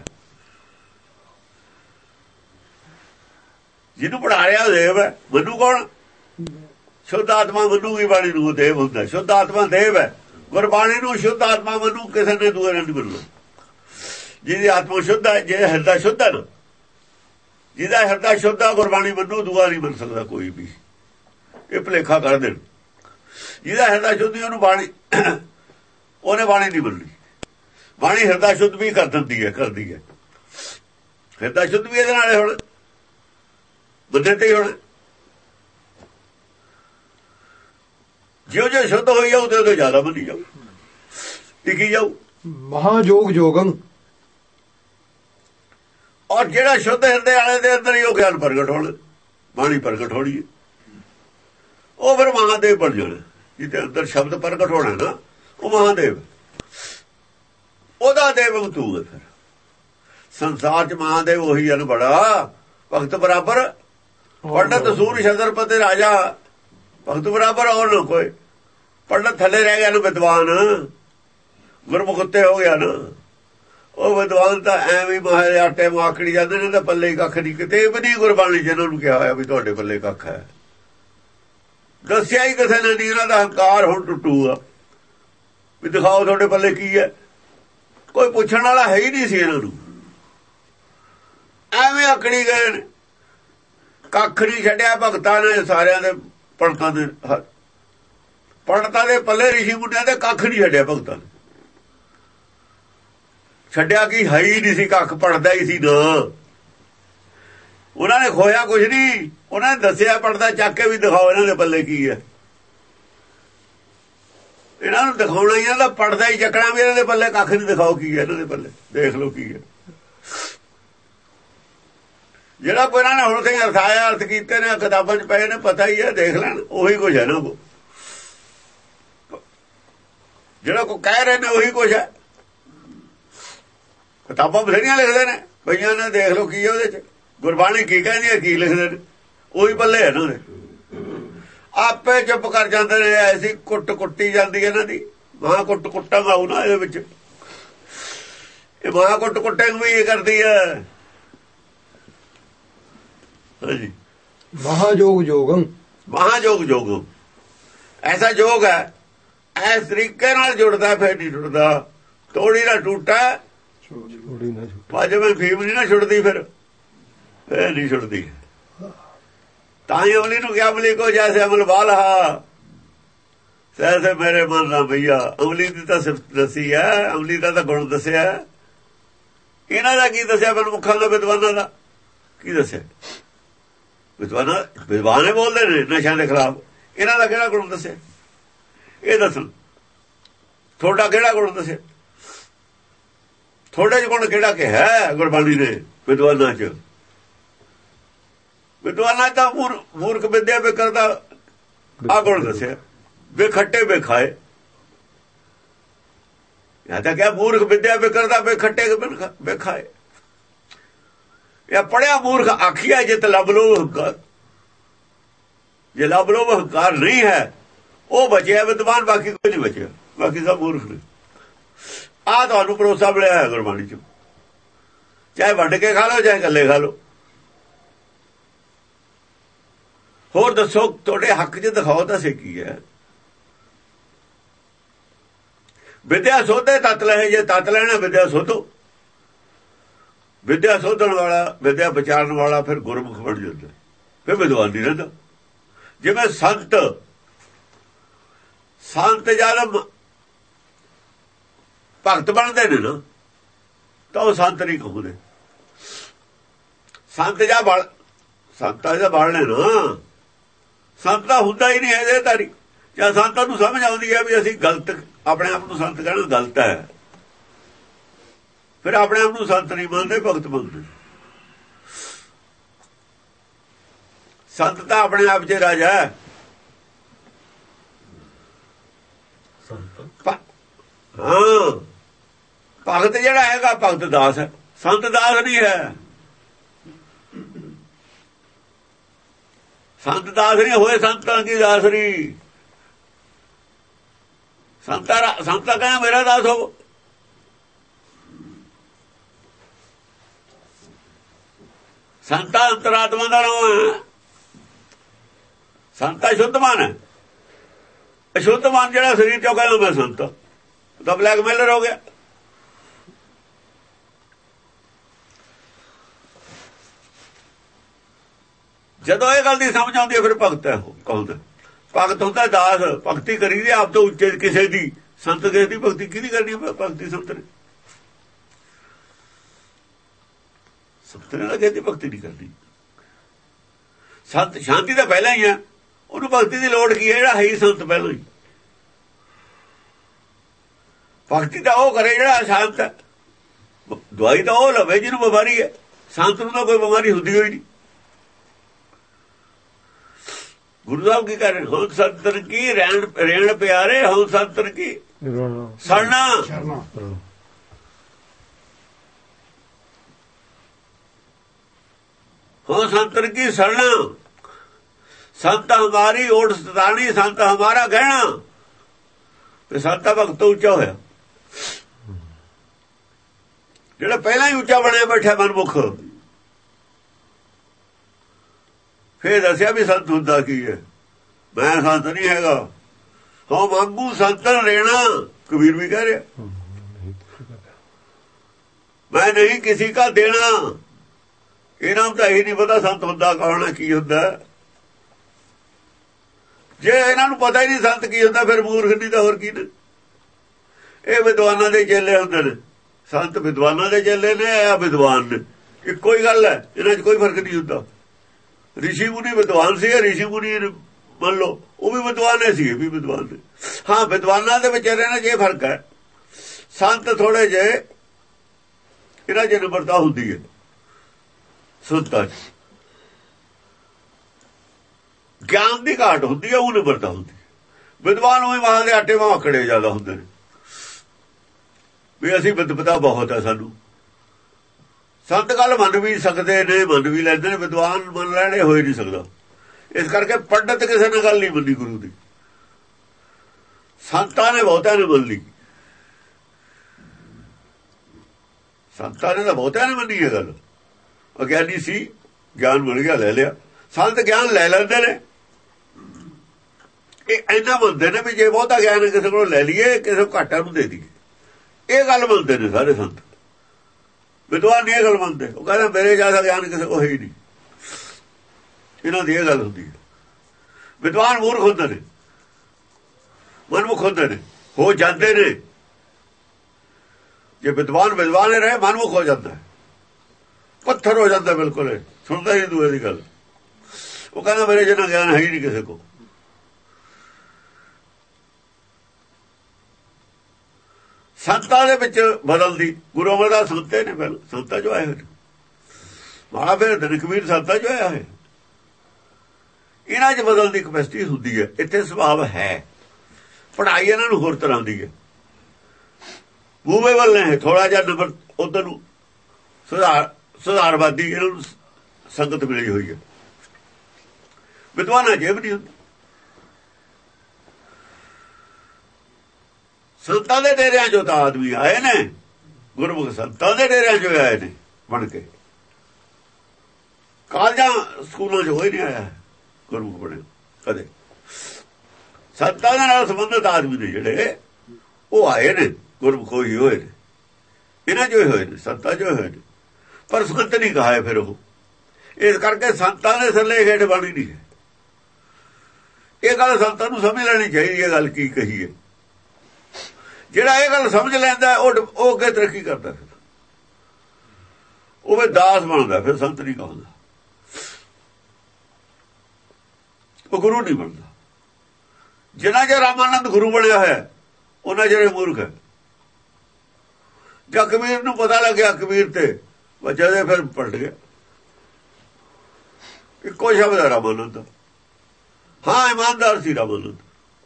ਜਿਹਨੂੰ ਪੜ੍ਹਾ ਰਿਹਾ ਦੇਵ ਹੈ। ਮਨੂ ਕੌਣ? ਸ਼ੁੱਧ ਆਤਮਾ ਮੰਨੂਗੀ ਬਾਣੀ ਨੂੰ, ਦੇਵ ਹੁੰਦਾ। ਸ਼ੁੱਧ ਆਤਮਾ ਦੇਵ ਹੈ। ਗੁਰਬਾਣੀ ਨੂੰ ਸ਼ੁੱਧ ਆਤਮਾ ਮੰਨੂ, ਕਿਸੇ ਨੇ ਦੂਏ ਨੇ ਨਹੀਂ ਮੰਨਣਾ। ਜਿਹਦੀ ਆਤਮਾ ਸ਼ੁੱਧ ਹੈ, ਜਿਹਦਾ ਹਿਰਦਾ ਸ਼ੁੱਧ ਹੈ ਨਾ, ਜਿਹਦਾ ਹਿਰਦਾ ਸ਼ੁੱਧ ਹੈ, ਗੁਰਬਾਣੀ ਮੰਨੂ, ਦੂਆ ਨਹੀਂ ਮੰਨ ਸਕਦਾ ਕੋਈ ਵੀ। ਇਹ ਭੁਲੇਖਾ ਕਰ ਦੇਣ। ਜਿਹਦਾ ਹਿਰਦਾ ਸ਼ੁੱਧ, ਉਹਨੂੰ ਬਾਣੀ, ਉਹਨੇ ਬਾਣੀ ਨਹੀਂ ਮੰਨਣੀ। ਬਾਣੀ ਹਿਰਦਾ ਸ਼ੁੱਧ ਵੀ ਕਰ ਦਿੰਦੀ ਹੈ, ਕਰਦੀ ਹੈ। ਹਿਰਦਾ ਸ਼ੁੱਧ ਵੀ ਇਹਦੇ ਨਾਲ ਹੁਣ ਬੰਦੇ ਤੇ ਹੀ ਹੋਣਾ। ਜਿਉਂ ਜਿਉਂ ਸ਼ੁੱਧ ਹੋਈ ਜਾਊ ਤੇ ਉਹਦੇ ਜ਼ਿਆਦਾ ਮੰਨੀ ਜਾਊ, ਟਿਕੀ ਜਾਊ। ਮਹਾਜੋਗ ਜੋਗੰ, ਔਰ ਜਿਹੜਾ ਸ਼ੁੱਧ ਹਿਰਦੇ ਵਾਲੇ ਦੇ ਅੰਦਰ ਹੀ ਉਹ ਗਿਆਨ ਪ੍ਰਗਟ ਹੋਣਾ, ਬਾਣੀ ਪ੍ਰਗਟ ਹੋਣੀ ਹੈ, ਉਹ ਫਿਰ ਮਹਾਦੇਵ ਬਣ ਜਾਣਾ। ਜਿਹਦੇ ਅੰਦਰ ਸ਼ਬਦ ਪ੍ਰਗਟ ਹੋਣਾ ਨਾ, ਉਹ ਮਹਾਦੇਵ। ਉਹਦਾ ਦੇਵ ਤੂੰ ਹੈ। ਫਿਰ ਸੰਸਾਰ ਚ ਮਹਾਦੇਵ ਉਹੀ ਹਨ, ਬੜਾ ਭਗਤ ਬਰਾਬਰ, ਪੰਡਤ ਸੂਰ ਛਤਰਪਤੀ ਰਾਜਾ, ਭਗਤ ਬਰਾਬਰ ਹੋਰ ਨਾ ਕੋਈ। ਪੰਡਤ ਥੱਲੇ ਰਹਿ ਗਿਆ ਨਾ, ਵਿਦਵਾਨ ਗੁਰਮੁਖ ਉੱਤੇ ਹੋ ਗਿਆ ਨਾ। ਉਹ ਵਿਦਵਾਨ ਤਾਂ ਐਵੇਂ ਮਹਾਰੇ ਆਟੇ ਮਾਕੜੀ ਜਾਂਦੇ ਨੇ, ਤਾਂ ਪੱਲੇ ਹੀ ਕੱਖ ਨਹੀਂ। ਕਿਤੇ ਵੀ ਨਹੀਂ ਗੁਰਬਾਣੀ ਜਿਹਨਾਂ ਨੂੰ ਕਿਹਾ ਹੋਇਆ ਵੀ ਤੁਹਾਡੇ ਪੱਲੇ ਕੱਖ ਹੈ, ਦੱਸਿਆ ਹੀ ਕਿਸੇ ਨੇ ਨਹੀਂ। ਇਹਨਾਂ ਦਾ ਹੰਕਾਰ ਹੁਣ ਟੁੱਟੂਗਾ ਵੀ ਦਿਖਾਓ ਤੁਹਾਡੇ ਪੱਲੇ ਕੀ ਹੈ। ਕੋਈ ਪੁੱਛਣ ਵਾਲਾ ਹੈ ਹੀ ਨਹੀਂ ਸੀ ਇਹਨਾਂ ਨੂੰ, ਐਵੇਂ ਆਕੜੀ ਗਏ ਨੇ। ਕੱਖ ਨਹੀਂ ਛੱਡਿਆ ਭਗਤਾਂ ਨੇ, ਸਾਰਿਆਂ ਦੇ ਪੰਡਤਾਂ ਦੇ ਪੰਡਤਾਂ ਦੇ ਪੱਲੇ ਰਿਸ਼ੀ ਮੁੰਡਿਆਂ ਦੇ ਕੱਖ ਨਹੀਂ ਛੱਡਿਆ ਭਗਤਾਂ ਨੇ। ਛੱਡਿਆ ਕੀ ਹੈ ਹੀ ਨਹੀਂ ਸੀ, ਕੱਖ ਪੜਦਾ ਹੀ ਸੀ ਨਾ। ਉਹਨਾਂ ਨੇ ਖੋਇਆ ਕੁਝ ਨਹੀਂ, ਉਹਨਾਂ ਨੇ ਦੱਸਿਆ ਪੜਦਾ ਚੱਕ ਕੇ ਵੀ ਦਿਖਾਓ ਇਹਨਾਂ ਦੇ ਪੱਲੇ ਕੀ ਹੈ। ਇਹਨਾਂ ਨੂੰ ਦਿਖਾਉਣਾ ਹੀ ਇਹਨਾਂ ਦਾ ਪੜਦਾ ਹੀ ਚੱਕਣਾ ਵੀ ਇਹਨਾਂ ਦੇ ਪੱਲੇ ਕੱਖ ਨਹੀਂ, ਦਿਖਾਓ ਕੀ ਹੈ ਇਹਨਾਂ ਦੇ ਪੱਲੇ, ਦੇਖ ਲਓ ਕੀ ਹੈ। ਜਿਹੜਾ ਕੋਈ ਇਹਨਾਂ ਨੇ ਹੁਣ ਤੇ ਅਰਥਾਇਆ ਅਰਥ ਕੀਤੇ ਨੇ, ਕਿਤਾਬਾਂ 'ਚ ਪਏ ਨੇ, ਪਤਾ ਹੀ ਹੈ, ਦੇਖ ਲੈਣ, ਉਹੀ ਕੁਝ ਹੈ ਨਾ। ਕੋ ਜਿਹੜਾ ਕੋ ਕਹਿ ਰਹੇ ਨੇ ਉਹੀ ਕੁਝ ਹੈ। ਕਿਤਾਬਾਂ ਬਥੇਰੀਆਂ ਲਿਖਦੇ ਨੇ ਪਈਆਂ ਨੇ, ਦੇਖ ਲਓ ਕੀ ਹੈ ਉਹਦੇ 'ਚ। ਗੁਰਬਾਣੀ ਕੀ ਕਹਿੰਦੀ ਹੈ, ਕੀ ਲਿਖਦੇ ਨੇ, ਉਹੀ ਪੱਲੇ ਹੈ ਇਹਨਾਂ ਦੇ। ਆਪੇ ਚੁੱਪ ਕਰ ਜਾਂਦੇ ਨੇ। ਐਸੀ ਕੁੱਟ ਕੁੱਟੀ ਜਾਂਦੀ ਹੈ ਇਹਨਾਂ ਦੀ। ਮਾਂ ਕੁੱਟ ਕੁੱਟਾਂਗਾ ਉਹਨਾਂ ਇਹਦੇ ਵਿੱਚ, ਇਹ ਮਾਂ ਕੁੱਟ ਕੁੱਟੇ ਨੂੰ ਵੀ ਇਹ ਕਰਦੀ ਹੈ। ਹਾਂਜੀ, ਮਹਾਯੋਗ ਯੋਗੰ, ਮਹਾਯੋਗ ਯੋਗੰ, ਐਸਾ ਯੋਗ ਹੈ, ਇਸ ਤਰੀਕੇ ਨਾਲ ਜੁੜਦਾ, ਫਿਰ ਨਹੀਂ ਟੁੱਟਦਾ। ਤੋੜੀ ਨਾ ਟੁੱਟਾ, ਛੋੜੀ ਨਾ ਛੁੱਟਾ, ਜਿਵੇਂ ਫੀਮ ਨਹੀਂ ਨਾ ਛੁੱਟਦੀ, ਫਿਰ ਫਿਰ ਨਹੀਂ ਛੁੱਟਦੀ। ਤਾਂ ਹੀ ਅਮਲੀ ਨੂੰ ਕਿਹਾ, ਅਮਲੀ ਕੋ ਜੈਸੇ ਅਮਲ ਵਾਲਾ ਸੈਸੇ ਮੇਰੇ ਮਨ ਨਾ ਭਈਆ। ਅਮਲੀ ਦੀ ਤਾਂ ਸਿਫਤ ਦੱਸੀ ਹੈ, ਅਮਲੀ ਦਾ ਤਾਂ ਗੁਣ ਦੱਸਿਆ। ਇਹਨਾਂ ਦਾ ਕੀ ਦੱਸਿਆ? ਮਨਮੁਖਾਂ ਦਾ, ਵਿਦਵਾਨਾਂ ਦਾ ਕੀ ਦੱਸਿਆ? ਵਿਦਵਾਨਾਂ ਵਿਦਵਾਨ ਬੋਲਦੇ ਨੇ ਨਸ਼ਿਆਂ ਦੇ ਖਿਲਾਫ, ਇਹਨਾਂ ਦਾ ਕਿਹੜਾ ਗੁਣ ਦੱਸਿਆ? ਇਹ ਦੱਸਣ, ਤੁਹਾਡਾ ਕਿਹੜਾ ਗੁਣ ਦੱਸਿਆ? ਤੁਹਾਡੇ ਚ ਗੁਣ ਕਿਹੜਾ ਕਿਹਾ ਗੁਰਬਾਣੀ ਨੇ ਵਿਦਵਾਨਾਂ ਚ? ਵਿਦਵਾਨਾਂ ਤਾਂ ਮੂਰਖ ਵਿਦਿਆ ਬੇਕਰ ਦਾ ਆ ਗੁਣ ਦੱਸਿਆ, ਬੇਖੱਟੇ ਬੇਖਾਏ। ਜਾਂ ਤਾਂ ਕਿਹਾ ਮੂਰਖ ਵਿਦਿਆ ਬੇਕਰ ਦਾ, ਬੇਖੱਟੇ ਬੇਖਾਏ। ਇਹ ਪੜਿਆ ਮੂਰਖ ਆਖਿਆ ਜਿਤ ਲੱਭ ਲੋ ਹੰਕਾਰ। ਜੇ ਲੱਭ ਲੋ ਹੰਕਾਰ ਨਹੀਂ ਹੈ ਉਹ ਬਚਿਆ ਵਿਦਵਾਨ, ਬਾਕੀ ਕੋਈ ਨਹੀਂ ਬਚਿਆ, ਬਾਕੀ ਸਭ ਮੂਰਖ ਨੇ। ਆਹ ਤੁਹਾਨੂੰ ਭਰੋਸਾ ਮਿਲਿਆ ਹੈ ਗੁਰਬਾਣੀ ਚ, ਚਾਹੇ ਵੰਡ ਕੇ ਖਾ ਲਓ ਚਾਹੇ ਇਕੱਲੇ ਖਾ ਲਓ। ਹੋਰ ਦੱਸੋ ਤੁਹਾਡੇ ਹੱਕ ਚ ਦਿਖਾਓ ਤਾਂ ਸੇ ਕੀ ਹੈ। ਵਿਦਿਆ ਸੋਧੇ ਤਤ ਲਏ, ਜੇ ਤਤ ਲੈਣਾ ਵਿਦਿਆ ਸੋਧੋ। ਵਿਦਿਆ ਸੋਧਣ ਵਾਲਾ, ਵਿਦਿਆ ਵਿਚਾਰਨ ਵਾਲਾ ਫਿਰ ਗੁਰਮੁਖ ਬਣ ਜਾਂਦਾ, ਫਿਰ ਵਿਦਵਾਨ ਨਹੀਂ ਰਹਿੰਦਾ। ਜਿਵੇਂ ਸੰਤ ਸੰਤ ਜਦ ਭਗਤ ਬਣਦੇ ਨੇ ਨਾ, ਤਾਂ ਉਹ ਸੰਤ ਨਹੀਂ ਕਹੂਦੇ। ਸੰਤ ਜਾਂ ਬਲ, ਸੰਤਾਂ ਦਾ ਬਲ ਨੇ ਨਾ, ਸੰਤ ਤਾਂ ਹੁੰਦਾ ਹੀ ਨਹੀਂ ਹੈ ਦੇਹਧਾਰੀ। ਜਾਂ ਸੰਤਾਂ ਨੂੰ ਸਮਝ ਆਉਂਦੀ ਹੈ ਵੀ ਅਸੀਂ ਗਲਤ, ਆਪਣੇ ਆਪ ਨੂੰ ਸੰਤ ਕਹਿਣਾ ਗਲਤ ਹੈ, ਫਿਰ ਆਪਣੇ ਆਪ ਨੂੰ ਸੰਤ ਨਹੀਂ ਮੰਨਦੇ, ਭਗਤ ਮੰਨਦੇ। ਸੰਤ ਤਾਂ ਆਪਣੇ ਆਪ 'ਚ ਰਾਜਾ ਹੈ। ਹਾਂ, ਭਗਤ ਜਿਹੜਾ ਹੈਗਾ ਭਗਤ ਦਾਸ ਹੈ, ਸੰਤ ਦਾਸ ਨਹੀਂ ਹੈ। ਸੰਤ ਦਾਸ ਨਹੀਂ ਹੋਏ, ਸੰਤਾਂ ਦੀ ਦਾਸਰੀ। ਸੰਤਾਂ ਸੰਤਾਂ ਕਹਿੰਦਾ ਮੇਰਾ ਦਾਸ ਹੋਵੋ। ਸੰਤਾਂ ਅੰਤਰਾਤਮਾ ਦਾ ਨਾਮ ਹੈ। ਸੰਤਾ ਸ਼ੁੱਧਮਾਨ ਹੈ। ਅਸ਼ੁੱਧਮਾਨ ਜਿਹੜਾ ਸਰੀਰ ਚੋਂ ਕਹਿੰਦਾ ਮੈਂ ਸੰਤ, ਤਾਂ ਬਲੈਕਮੇਲਰ ਹੋ ਗਿਆ। ਜਦੋਂ ਇਹ ਗੱਲ ਦੀ ਸਮਝ ਆਉਂਦੀ ਹੈ ਫਿਰ ਭਗਤ ਹੈ ਉਹ ਕਹੋਦਾ। ਭਗਤ ਹੁੰਦਾ ਦਾਸ, ਭਗਤੀ ਕਰੀ ਦੀ ਆਪ ਤੋਂ ਉੱਚੇ ਕਿਸੇ ਦੀ। ਸੰਤ ਕਿਸੇ ਦੀ ਭਗਤੀ ਕਿਹਦੀ ਕਰਨੀ? ਭਗਤੀ ਸੰਤ ਨੇ, ਸੰਤ ਨੇ ਕਿਸੇ ਦੀ ਭਗਤੀ ਨਹੀਂ ਕਰਨੀ। ਸੰਤ ਸ਼ਾਂਤੀ ਤਾਂ ਪਹਿਲਾਂ ਹੀ ਹੈ, ਉਹਨੂੰ ਭਗਤੀ ਦੀ ਲੋੜ ਕੀ ਹੈ? ਜਿਹੜਾ ਹੈ ਹੀ ਸੰਤ ਪਹਿਲਾਂ ਹੀ। ਭਗਤੀ ਤਾਂ ਉਹ ਕਰੇ ਜਿਹੜਾ ਸ਼ਾਂਤ ਹੈ। ਦਵਾਈ ਤਾਂ ਉਹ ਲਵੇ ਜਿਹਨੂੰ ਬਿਮਾਰੀ ਹੈ। ਸੰਤ ਨੂੰ ਤਾਂ ਕੋਈ ਬਿਮਾਰੀ ਹੁੰਦੀ ਹੋਈ ਨਹੀਂ। ਗੁਰੂ ਸਾਹਿਬ ਕੀ ਕਰ ਰਹੇ? ਹੁਣ ਸੰਤਨ ਕੀ ਰਹਿਣ ਰਹਿਣ ਪਿਆਰੇ, ਹੁਣ ਸੰਤਨ ਕੀ ਸਰਣਾ। ਹੁਣ ਸੰਤਨ ਕੀ ਸਰਣਾ। ਸੰਤ ਹਮਾਰੀ ਓਟ ਸਤਾਣੀ, ਸੰਤ ਹਮਾਰਾ ਗਹਿਣਾ। ਤੇ ਸੰਤਾ ਭਗਤ ਤੋਂ ਉੱਚਾ ਹੋਇਆ, ਜਿਹੜਾ ਪਹਿਲਾਂ ਹੀ ਉੱਚਾ ਬਣਿਆ ਬੈਠਾ ਮਨਮੁਖ। ਫੇਰ ਦੱਸਿਆ ਵੀ ਸੰਤ ਹੁੰਦਾ ਕੀ ਹੈ। ਮੈਂ ਸੰਤ ਨਹੀਂ ਹੈਗਾ। ਹੋ ਮੰਗੂ ਸੰਤਨ ਰਹਿਣਾ, कबीर भी कह रहा मैं नहीं किसी का देना। इन्हां ਨੂੰ ਤਾਂ ਇਹ ਨਹੀਂ ਪਤਾ ਸੰਤ ਹੁੰਦਾ ਕੌਣ ਹੈ ਕੀ ਹੁੰਦਾ। ਜੇ ਇਹਨਾਂ ਨੂੰ ਪਤਾ ਹੀ ਨਹੀਂ ਸੰਤ ਕੀ ਹੁੰਦਾ ਫਿਰ ਮੂਰਖ ਨਹੀਂ ਤਾਂ ਹੋਰ ਕੀ ਨੇ। ਇਹ ਵਿਦਵਾਨਾਂ ਦੇ ਚੇਲੇ ਹੁੰਦੇ ਨੇ। ਸੰਤ ਵਿਦਵਾਨਾਂ ਦੇ ਚੇਲੇ ਨੇ ਆ ਵਿਦਵਾਨ ਨੇ ਇੱਕੋ ਹੀ ਗੱਲ ਹੈ। ਇਹਨਾਂ 'ਚ ਕੋਈ ਫਰਕ ਨਹੀਂ ਹੁੰਦਾ। ਰਿਸ਼ੀ ਮੁਨੀ ਵਿਦਵਾਨ ਸੀ ਰਿਸ਼ੀ ਮੁਨੀ ਮੰਨ ਲਓ ਉਹ ਵੀ ਵਿਦਵਾਨ ਸੀ ਇਹ ਵੀ ਵਿਦਵਾਨ ਨੇ। ਹਾਂ ਵਿਦਵਾਨਾਂ ਦੇ ਵਿੱਚ ਇਹਨਾਂ 'ਚ ਇਹ ਫਰਕ ਹੈ। ਸੰਤ ਥੋੜੇ ਜਿਹੇ ਇਹਨਾਂ 'ਚ ਨਿਮਰਤਾ ਹੁੰਦੀ ਹੈ। ਸੰਤਾਂ 'ਚ ਗਿਆਨ ਦੀ ਘਾਟ ਹੁੰਦੀ ਹੈ ਉਹ ਨਿਮਰਤਾ ਹੁੰਦੀ ਹੈ। ਵਿਦਵਾਨ ਉਹ ਮਾਂ ਦੇ ਆਟੇ ਵਾਂ ਆਕੜੇ ਜ਼ਿਆਦਾ ਹੁੰਦੇ ਨੇ ਵੀ ਅਸੀਂ ਵਿਦਵਤਾ ਬਹੁਤ ਹੈ ਸਾਨੂੰ। ਸੰਤ ਗੱਲ ਮੰਨ ਵੀ ਸਕਦੇ ਨੇ ਮੰਨ ਵੀ ਲੈਂਦੇ ਨੇ। ਵਿਦਵਾਨ ਮੰਨ ਲੈਣੇ ਹੋਏ ਨਹੀਂ ਸਕਦਾ। ਇਸ ਕਰਕੇ ਪੰਡਤ ਕਿਸੇ ਨੇ ਗੱਲ ਨਹੀਂ ਮੰਨੀ ਗੁਰੂ ਦੀ। ਸੰਤਾਂ ਨੇ ਬਹੁਤਿਆਂ ਨੇ ਮੰਨ ਲਈ। ਸੰਤਾਂ ਨੇ ਤਾਂ ਬਹੁਤਿਆਂ ਨੇ ਮੰਨੀ ਇਹ ਗੱਲ। ਅਗਿਆਨੀ ਸੀ ਗਿਆਨ ਮਿਲ ਗਿਆ ਲੈ ਲਿਆ। ਸੰਤ ਗਿਆਨ ਲੈ ਲੈਂਦੇ ਨੇ। ਇਹ ਇੰਨਾ ਮੰਨਦੇ ਨੇ ਵੀ ਜੇ ਬਹੁਤਾ ਗਿਆਨ ਕਿਸੇ ਕੋਲੋਂ ਲੈ ਲਈਏ ਕਿਸੇ ਨੂੰ ਘਾਟਾ ਨੂੰ ਦੇ ਦਈਏ। ਇਹ ਗੱਲ ਮੰਨਦੇ ਨੇ ਸਾਰੇ ਸੰਤ। ਵਿਦਵਾਨ ਨਹੀਂ ਇਹ ਗੱਲ ਮੰਨਦੇ। ਉਹ ਕਹਿੰਦਾ ਮੇਰੇ ਜਿਆਦਾ ਗਿਆਨ ਕਿਸੇ ਕੋਲ ਹੈ ਹੀ ਨਹੀਂ। ਇਹਨਾਂ ਦੀ ਇਹ ਗੱਲ ਹੁੰਦੀ ਹੈ। ਵਿਦਵਾਨ ਮੂਰਖ ਹੁੰਦੇ ਨੇ ਮਨਮੁਖ ਹੁੰਦੇ ਨੇ ਹੋ ਜਾਂਦੇ ਨੇ। ਜੇ ਵਿਦਵਾਨ ਵਿਦਵਾਨ ਰਹੇ ਮਨਮੁਖ ਹੋ ਜਾਂਦਾ ਪੱਥਰ ਹੋ ਜਾਂਦਾ ਬਿਲਕੁਲ। ਸੁਣਦਾ ਹੀ ਦੂਏ ਦੀ ਗੱਲ। ਉਹ ਕਹਿੰਦਾ ਮੇਰੇ ਜਿੰਨਾ ਗਿਆਨ ਹੈ ਹੀ ਨਹੀਂ ਕਿਸੇ ਕੋਲ। ਸੰਤਾਂ ਦੇ ਵਿੱਚ ਬਦਲਦੀ ਗੁਰੂ ਅਮਰਦਾਸ ਸੰਤੇ ਨੇ ਪਹਿਲਾਂ ਸੰਤਾਂ ਜੋ ਆਏ ਹੋਏ ਮਾਂ ਫਿਰ ਧੰਨ ਕਬੀਰ ਸੰਤਾਂ ਜੋ ਆਇਆ ਹੈ। ਇਹਨਾਂ 'ਚ ਬਦਲਦੀ ਕਪੈਸਿਟੀ ਹੁੰਦੀ ਹੈ। ਇੱਥੇ ਸੁਭਾਵ ਹੈ। ਪੜ੍ਹਾਈ ਇਹਨਾਂ ਨੂੰ ਹੋਰ ਤਰ੍ਹਾਂ ਦੀ ਹੈ। ਮੂਵੇਬਲ ਨੇ ਥੋੜਾ ਜਿਹਾ ਨੰਬਰ ਉਧਰ ਨੂੰ ਸੁਧਾਰ ਸੁਧਾਰਵਾਦੀ ਇਹਨਾਂ ਨੂੰ ਸੰਗਤ ਮਿਲੀ ਹੋਈ ਹੈ। ਵਿਦਵਾਨਾਂ ਜੇਬ ਨਹੀਂ ਹੁੰਦੀ। ਸੰਤਾਂ ਦੇ ਡੇਰਿਆਂ ਚੋਂ ਤਾਂ ਆਦਮੀ ਆਏ ਨੇ। ਗੁਰਮੁਖ ਸੰਤਾਂ ਦੇ ਡੇਰਿਆਂ ਚੋਂ ਆਏ ਨੇ ਬਣ ਕੇ। ਕਾਲਜਾਂ ਸਕੂਲਾਂ 'ਚ ਹੋਈ ਨਹੀਂ ਆਇਆ ਗੁਰਮੁਖ ਬਣੇ ਕਦੇ। ਸੰਤਾਂ ਦੇ ਨਾਲ ਸੰਬੰਧਿਤ ਆਦਮੀ ਨੇ ਜਿਹੜੇ ਉਹ ਆਏ ਨੇ ਗੁਰਮੁਖ ਹੋਈ ਹੋਏ ਨੇ। ਇਹਨਾਂ 'ਚੋਂ ਹੋਏ ਨੇ ਸੰਤਾਂ 'ਚੋਂ ਹੋਏ ਨੇ। ਪਰ ਸੰਤ ਨਹੀਂ ਕਹਾਏ ਫਿਰ ਉਹ। ਇਸ ਕਰਕੇ ਸੰਤਾਂ ਦੇ ਥੱਲੇ ਹੇਠ ਬਣੀ ਨਹੀਂ ਹੈ। ਇਹ ਗੱਲ ਸੰਤਾਂ ਨੂੰ ਸਮਝ ਲੈਣੀ ਚਾਹੀਦੀ ਹੈ। ਗੱਲ ਕੀ ਕਹੀ ਹੈ। ਜਿਹੜਾ ਇਹ ਗੱਲ ਸਮਝ ਲੈਂਦਾ ਉਹ ਉਹ ਅੱਗੇ ਤਰੱਕੀ ਕਰਦਾ ਫਿਰ ਉਹ ਵੀ ਦਾਸ ਬਣਦਾ। ਫਿਰ ਸੰਤ ਨਹੀਂ ਕਹਾਉਂਦਾ। ਉਹ ਗੁਰੂ ਨਹੀਂ ਬਣਦਾ। ਜਿੰਨਾ ਚਿਰ ਰਾਮਾਨੰਦ ਗੁਰੂ ਬਣਿਆ ਹੋਇਆ ਉਹਨਾਂ ਜਿਹੜੇ ਮੂਰਖ ਹੈ। ਜਦ ਕਬੀਰ ਨੂੰ ਪਤਾ ਲੱਗਿਆ ਕਬੀਰ ਤੇ ਬੱਚੇ ਦੇ ਫਿਰ ਪਲਟ ਗਿਆ। ਇੱਕੋ ਸ਼ਬਦ ਹੈ ਰਾਮਾਨੰਦ। ਹਾਂ ਇਮਾਨਦਾਰ ਸੀ ਰਾਮਾਨੰਦ।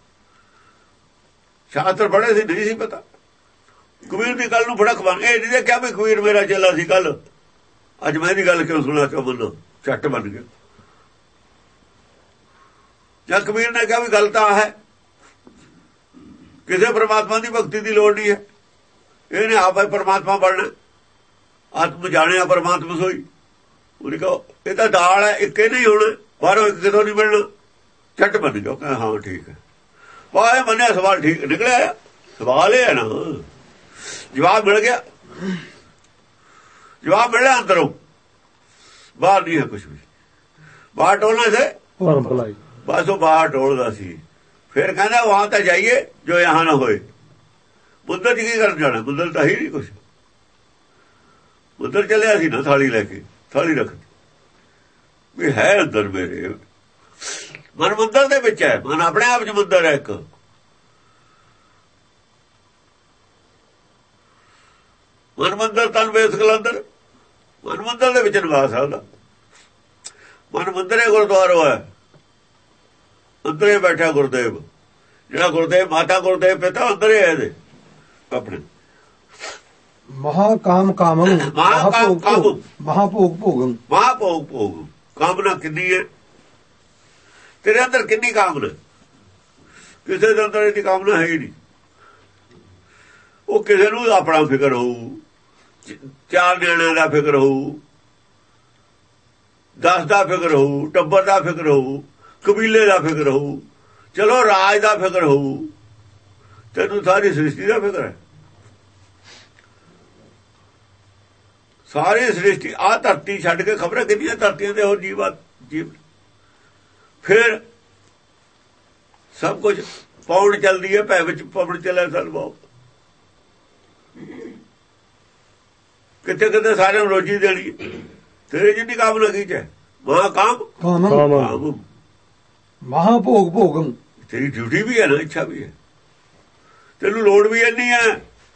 ਸ਼ਾਸਤਰ ਪੜ੍ਹੇ ਸੀ ਨਹੀਂ ਸੀ ਪਤਾ। ਕਬੀਰ ਦੀ ਗੱਲ ਨੂੰ ਫੜਕ ਬਣ ਇਹ ਨਹੀਂ ਦੇਖਿਆ ਵੀ ਕਬੀਰ ਮੇਰਾ ਚੇਲਾ ਸੀ ਕੱਲ ਅੱਜ ਮੈਂ ਇਹਦੀ ਗੱਲ ਕਿਉਂ ਸੁਣਾ ਚੋ ਮੰਨੋ ਝੱਟ ਬਣ ਗਿਆ। ਜਾਂ ਕਬੀਰ ਨੇ ਕਿਹਾ ਵੀ ਗੱਲ ਤਾਂ ਹੈ ਕਿਸੇ ਪਰਮਾਤਮਾ ਦੀ ਭਗਤੀ ਦੀ ਲੋੜ ਨਹੀਂ ਹੈ। ਇਹਨੇ ਆਪੇ ਪਰਮਾਤਮਾ ਬਣਨਾ। ਆਤਮ ਜਾਣਿਆ ਪਰਮਾਤਮਾ ਸੋਈ। ਉਹਨੇ ਕਹੋ ਇਹ ਤਾਂ ਦਾਲ ਹੈ ਇੱਕ ਹੀ ਨਹੀਂ ਹੋਣਾ ਬਾਹਰੋਂ ਇੱਕ ਕਿਤੋਂ ਨਹੀਂ ਮਿਲਣਾ। ਝੱਟ ਬਣ ਜਾਓ ਕਹਿੰਦਾ ਹਾਂ ਠੀਕ ਹੈ। ਵਾਹ ਮੰਨਿਆ ਸਵਾਲ ਠੀਕ ਨਿਕਲਿਆ। ਸਵਾਲ ਇਹ ਹੈ ਨਾ ਜਵਾਬ ਮਿਲ ਗਿਆ। ਜਵਾਬ ਮਿਲਿਆ ਅੰਦਰੋਂ ਬਾਹਰ ਨਹੀਂ ਹੈ ਕੁਛ ਵੀ। ਬਾਹਰ ਟੋਲਣਾ ਸੀ ਬਸ ਉਹ ਬਾਹਰ ਟੋਲਦਾ ਸੀ। ਫਿਰ ਕਹਿੰਦਾ ਵਹਾਂ ਤਾਂ ਜਾਈਏ ਜੋ ਯਹਾਂ ਨਾ ਹੋਏ। ਮੰਦਰ ਚ ਕੀ ਕਰਨ ਜਾਣਾ। ਮੰਦਰ ਤਾਂ ਹੀ ਨਹੀਂ ਕੁਛ। ਮੰਦਰ ਚੱਲਿਆ ਸੀ ਨਾ ਥਾਲੀ ਲੈ ਕੇ ਥਾਲੀ ਰੱਖਦੀ ਵੀ ਹੈ ਅੰਦਰ ਮੇਰੇ ਮਨ ਮੰਦਰ ਦੇ ਵਿੱਚ ਹੈ। ਮਨ ਆਪਣੇ ਆਪ ਚ ਮੰਦਰ ਹੈ ਇੱਕ। ਮਨ ਮੰਦਰ ਤਨ ਵੇਸ ਕਲੰਦਰ। ਮਨ ਮੰਦਰ ਦੇ ਵਿੱਚ ਨਿਵਾਸ ਹੈ ਉਹਦਾ। ਮਨ ਮੰਦਰ ਹੈ ਗੁਰਦੁਆਰਾ ਹੈ। ਅੰਦਰੇ ਬੈਠਾ ਗੁਰਦੇਵ ਜਿਹੜਾ ਗੁਰਦੇਵ ਮਾਤਾ ਗੁਰਦੇਵ ਪਿਤਾ ਅੰਦਰੇ ਹੈ ਇਹਦੇ ਆਪਣੇ। ਮਹਾਕਾਮ ਕਾਮੰ ਮਹਾਭੋਗ ਮਹਾਭੋਗ ਭੋਗੰ। ਮਹਾਭੋਗ ਭੋਗ ਕਾਮਨਾ ਕਿੰਨੀ ਹੈ ਤੇਰੇ ਅੰਦਰ ਕਿੰਨੀ ਕਾਮਨਾ। ਕਿਸੇ ਦੇ ਅੰਦਰ ਇਹਦੀ ਕਾਮਨਾ ਹੈ ਹੀ ਨਹੀਂ। ਉਹ ਕਿਸੇ ਨੂੰ ਆਪਣਾ ਫਿਕਰ ਹੋਊ ਚਾਰ ਨਿਆਣਿਆਂ ਦਾ ਫਿਕਰ ਹੋਊ ਦਸ ਦਾ ਫਿਕਰ ਹੋਊ ਟੱਬਰ ਦਾ ਫਿਕਰ ਹੋਊ ਕਬੀਲੇ ਦਾ ਫਿਕਰ ਹੋਊ ਚਲੋ ਰਾਜ ਦਾ ਫਿਕਰ ਹੋਊ ਤੈਨੂੰ ਸਾਰੀ ਸ੍ਰਿਸ਼ਟੀ ਦਾ ਫਿਕਰ ਹੈ। ਸਾਰੀ ਸ੍ਰਿਸ਼ਟੀ ਆਹ ਧਰਤੀ ਛੱਡ ਕੇ ਖਬਰਾਂ ਕਿੰਨੀਆਂ ਧਰਤੀਆਂ ਤੇ ਹੋਰ ਜੀਵਾਂ ਜੀਵ, ਫਿਰ ਸਭ ਕੁਝ ਪੌਣ ਚੱਲਦੀ ਹੈ, ਭੈ ਵਿੱਚ ਪਵਨ ਚੱਲੇ ਸਲਵਾਓ। ਕਿਤੇ ਕਿਤੇ ਸਾਰਿਆਂ ਨੂੰ ਰੋਜੀ ਦੇਣੀ, ਤੇਰੇ ਜਿੰਨੀ ਕਾਮਨਾ ਕੀ ਚ ਮਹਾ ਕਾਮ ਕਾਮੰ ਮਹਾ ਭੋਗ ਭੋਗਮ। ਤੇਰੀ ਡਿਊਟੀ ਵੀ ਹੈ ਨਾ, ਇੱਛਾ ਵੀ ਹੈ, ਤੈਨੂੰ ਲੋੜ ਵੀ ਇੰਨੀ ਹੈ,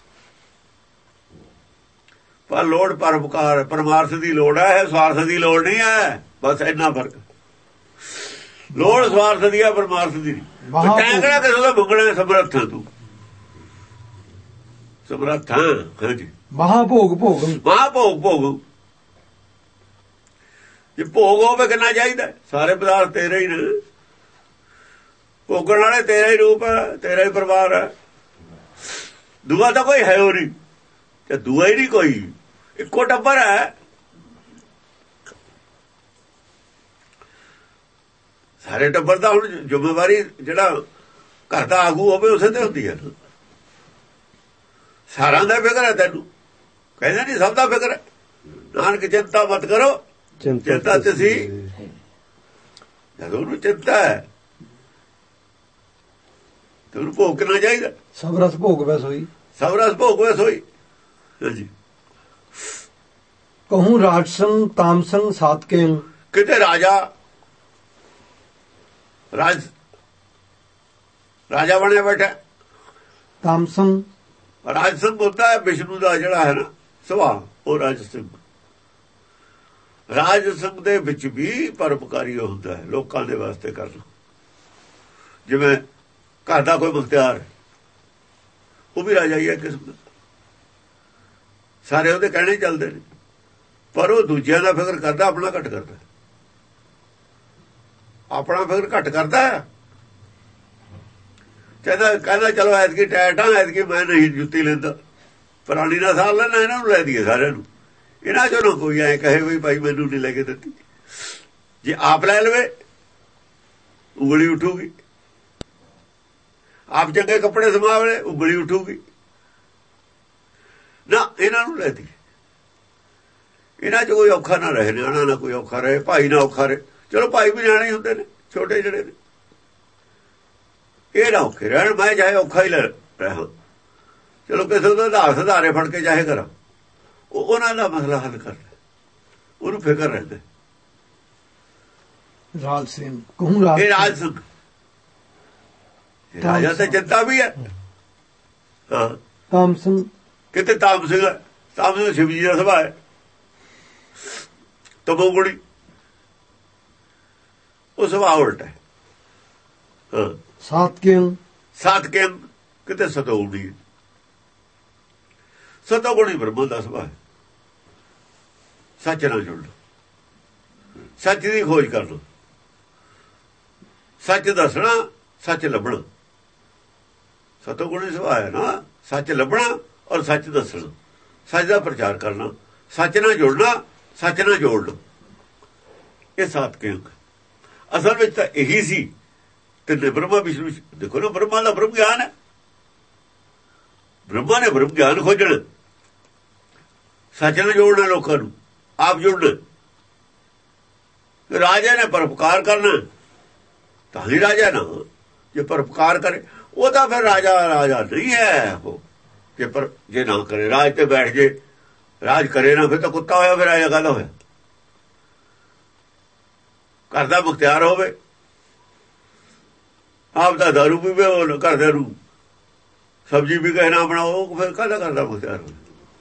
ਪਰ ਲੋੜ ਪਰਉਪਕਾਰ ਪਰਮਾਰਥ ਦੀ ਲੋੜ ਹੈ, ਸਵਾਰਥ ਦੀ ਲੋੜ ਨਹੀਂ ਹੈ। ਬਸ ਇੰਨਾ ਫਰਕ, ਲੋੜ ਸਵਾਰਥ ਦੀ ਹੈ, ਪਰਮਾਰਥ ਦੀ ਨਹੀਂ। ਟੈਂਕੜਾ ਕਿਸੇ ਦਾ ਮੰਗਣਾ ਸਮਰੱਥਾ, ਤੂੰ ਸਮਰੱਥਾ। ਹਾਂਜੀ, ਮਹਾ ਭੋਗ ਭੋਗਮ ਮਹਾ ਭੋਗ ਭੋਗ। ਜੇ ਭੋਗ ਹੋਵੇ ਕਿੰਨਾ ਚਾਹੀਦਾ, ਸਾਰੇ ਪਦਾਰਥ ਤੇਰੇ ਹੀ ਨੇ, ਭੋਗਣ ਵਾਲੇ ਤੇਰਾ ਹੀ ਰੂਪ ਹੈ, ਤੇਰਾ ਹੀ ਪਰਿਵਾਰ ਹੈ, ਦੂਆ ਤਾਂ ਕੋਈ ਹੈ ਹੋ ਨਹੀਂ, ਤੇ ਦੂਆ ਹੀ ਨਹੀਂ ਕੋਈ, ਇੱਕੋ ਟੱਬਰ ਹੈ। ਸਾਰੇ ਟੱਬਰ ਦਾ ਹੁਣ ਜ਼ਿੰਮੇਵਾਰੀ ਜਿਹੜਾ ਘਰ ਦਾ ਆਗੂ ਹੋਵੇ ਉਸੇ ਤੇ ਹੁੰਦੀ ਹੈ। ਸਾਰਿਆਂ ਦਾ ਫਿਕਰ ਹੈ ਤੈਨੂੰ, ਕਹਿੰਦੇ ਨਹੀਂ ਸਭ ਦਾ ਫਿਕਰ ਹੈ। ਨਾਨਕ ਚਿੰਤਾ ਮਤ ਕਰੋ, ਚਿੰਤਾ ਤੁਸੀਂ ਜਦੋਂ ਉਹਨੂੰ ਚਿੰਤਾ ਹੈ ਤੇ ਉਹਨੂੰ ਭੋਗਣਾ ਚਾਹੀਦਾ। ਸਭ ਰਸ ਭੋਗ ਵੈ ਸੋਈ, ਸਭ ਰਸ ਭੋਗ ਵੈ ਸੋਈ। ਹਾਂਜੀ, ਕਹੂੰ ਰਾਜਸੰ ਤਾਮਸੰ ਸਾਤਕੇ। ਕਿਤੇ ਰਾਜਾ ਰਾਜ ਰਾਜਾ ਬਣਿਆ ਬੈਠਾ, ਤਾਮਸੰ ਰਾਜਸੰਗ ਹੁੰਦਾ ਹੈ ਵਿਸ਼ਨੂੰ ਦਾ ਜਿਹੜਾ ਹੈ ਨਾ ਸੁਭਾਅ, ਉਹ ਰਾਜਸੰਗ। ਰਾਜਸੰਗ ਦੇ ਵਿੱਚ ਵੀ ਪਰਉਪਕਾਰੀ ਹੁੰਦਾ ਹੈ, ਲੋਕਾਂ ਦੇ ਵਾਸਤੇ ਕਰਨਾ। ਜਿਵੇਂ ਘਰ ਦਾ ਕੋਈ ਮੁਖਤਿਆਰ, ਉਹ ਵੀ ਰਾਜਾ ਹੀ ਹੈ ਕਿਸਮ ਦਾ, ਸਾਰੇ ਉਹਦੇ ਕਹਿਣੇ ਚੱਲਦੇ ਨੇ, ਪਰ ਉਹ ਦੂਜਿਆਂ ਦਾ ਫਿਕਰ ਕਰਦਾ, ਆਪਣਾ ਘੱਟ ਕਰਦਾ। ਆਪਣਾ ਫਿਕਰ ਘੱਟ ਕਰਦਾ, ਕਹਿੰਦਾ ਕਹਿੰਦਾ ਚਲੋ ਐਤਕੀ ਟੈਟ ਆ, ਐਤਕੀ ਮੈਂ ਨਹੀਂ ਜੁੱਤੀ ਲੈਂਦਾ, ਪੁਰਾਣੀ ਦਾ ਸਾਲ ਲੈਣਾ, ਇਹਨਾਂ ਨੂੰ ਲੈ ਦਈਏ ਸਾਰਿਆਂ ਨੂੰ। ਇਹਨਾਂ ਚੋਂ ਨਾ ਕੋਈ ਐ ਕਹੇ ਵੀ ਭਾਈ ਮੈਨੂੰ ਨਹੀਂ ਲੈ ਕੇ ਦਿੱਤੀ। ਜੇ ਆਪ ਲੈ ਲਵੇ ਉਂਗਲੀ ਉਠੂਗੀ, ਆਪ ਚੰਗੇ ਕੱਪੜੇ ਸਮਾਵਲੇ ਉਂਗਲੀ ਉਠੂਗੀ ਨਾ, ਇਹਨਾਂ ਨੂੰ ਲੈ ਦੀ। ਇਹਨਾਂ 'ਚ ਕੋਈ ਔਖਾ ਨਾ ਰਹੇ, ਨਿਆਣਾ ਨਾ ਕੋਈ ਔਖਾ ਰਹੇ, ਭਾਈ ਨਾ ਔਖਾ ਰਹੇ। ਚਲੋ ਭਾਈ ਵੀ ਨਿਆਣੇ ਹੁੰਦੇ ਨੇ, ਛੋਟੇ ਜਿਹੜੇ ਨੇ, ਇਹ ਨਾ ਔਖੇ ਰਹਿਣ। ਮੈਂ ਚਾਹੇ ਔਖਾ ਹੀ ਲੈ ਰਿਹਾ, ਚਲੋ ਕਿਸੇ ਦਾ ਆਧਾਰ ਸੁਧਾਰੇ ਫੜ ਕੇ ਚਾਹੇ ਕਰਾਂ, ਉਹ ਉਹਨਾਂ ਦਾ ਮਸਲਾ ਹੱਲ ਕਰ ਲੈ, ਉਹਨੂੰ ਫਿਕਰ ਰਹਿੰਦਾ। ਰਾਜ ਸਿੰਘ ਕਹੂੰ ਰਾਜ, ਇਹ ਰਾਜ ਸਿੰਘ ਰਾਜਾ ਤੇ ਚਿੰਤਾ ਵੀ ਹੈ। ਹਾਂ, ਤਾਮਸੰ ਕਿਤੇ ਤਾਮ ਸਿੰਘ, ਤਾਮ ਸਿੰਘ ਸ਼ਿਵ ਜੀ ਦਾ ਸੁਭਾਅ ਹੈ, ਤਮੋਗੁਣੀ, ਉਹ ਸੁਭਾਅ ਉਲਟਾ ਹੈ। ਹਾਂ, ਸਾਤਕੇ ਸਾਤਕੇ ਕਿਤੇ ਸਤੋਗੁਣੀ, ਸਤੋਗੁਣੀ ਬ੍ਰਹਮ ਦਾ ਸੁਭਾਅ ਹੈ। ਸੱਚ ਨਾਲ ਜੁੜ, ਸੱਚ ਦੀ ਖੋਜ ਕਰਨਾ, ਸੱਚ ਦੱਸਣਾ, ਸੱਚ ਲੱਭਣਾ। ਸਤੋਗੁਣੀ ਸੁਭਾਅ ਹੈ ਨਾ, ਸੱਚ ਲੱਭਣਾ ਔਰ ਸੱਚ ਦੱਸਣਾ, ਸੱਚ ਦਾ ਪ੍ਰਚਾਰ ਕਰਨਾ, ਸੱਚ ਨਾਲ ਜੁੜਨਾ, ਸੱਚ ਨਾਲ ਜੋੜਨਾ। ਇਹ ਸਾਤਕੇ ਅਸਲ ਵਿੱਚ ਤਾਂ ਇਹੀ ਸੀ। ਤੇ ਬ੍ਰਹਮਾ ਵਿਸ਼ਨੂੰ ਦੇਖੋ ਨਾ, ਬ੍ਰਹਮਾ ਦਾ ਬ੍ਰਹਮ ਗਿਆਨ ਹੈ, ਬ੍ਰਹਮਾ ਨੇ ਬ੍ਰਹਮ ਗਿਆਨ ਖੋਜਣਾ, ਸੱਚ ਨਾਲ ਜੋੜਨਾ, ਲੋਕਾਂ ਨੂੰ ਆਪ ਜੁੜਨਾ। ਰਾਜਾ ਨੇ ਪਰਉਪਕਾਰ ਕਰਨਾ ਤਾਂ ਹੀ ਰਾਜਾ ਨਾ, ਜੇ ਪਰਉਪਕਾਰ ਕਰੇ ਉਹ ਤਾਂ ਫਿਰ ਰਾਜਾ ਰਾਜਾ ਨਹੀਂ ਹੈ। ਉਹ ਜੇ ਪਰ ਜੇ ਨਾ ਕਰੇ, ਰਾਜ ਤੇ ਬੈਠ ਜੇ, ਰਾਜ ਕਰੇ ਨਾ, ਫਿਰ ਤਾਂ ਕੁੱਤਾ ਹੋਇਆ, ਫਿਰ ਰਾਜਾ ਕਾਹਦਾ ਹੋਇਆ। ਘਰ ਦਾ ਮੁਖਤਿਆਰ ਹੋਵੇ, ਆਪ ਦਾ ਦਾਰੂ ਪੀਵੇ, ਉਹ ਘਰਦਿਆਂ ਨੂੰ ਸਬਜ਼ੀ ਵੀ ਕਹਿਣਾ ਬਣਾਓ, ਫਿਰ ਕਾਹਦਾ ਕਰਦਾ ਮੁਖਤਿਆਰ ਹੋਵੇ।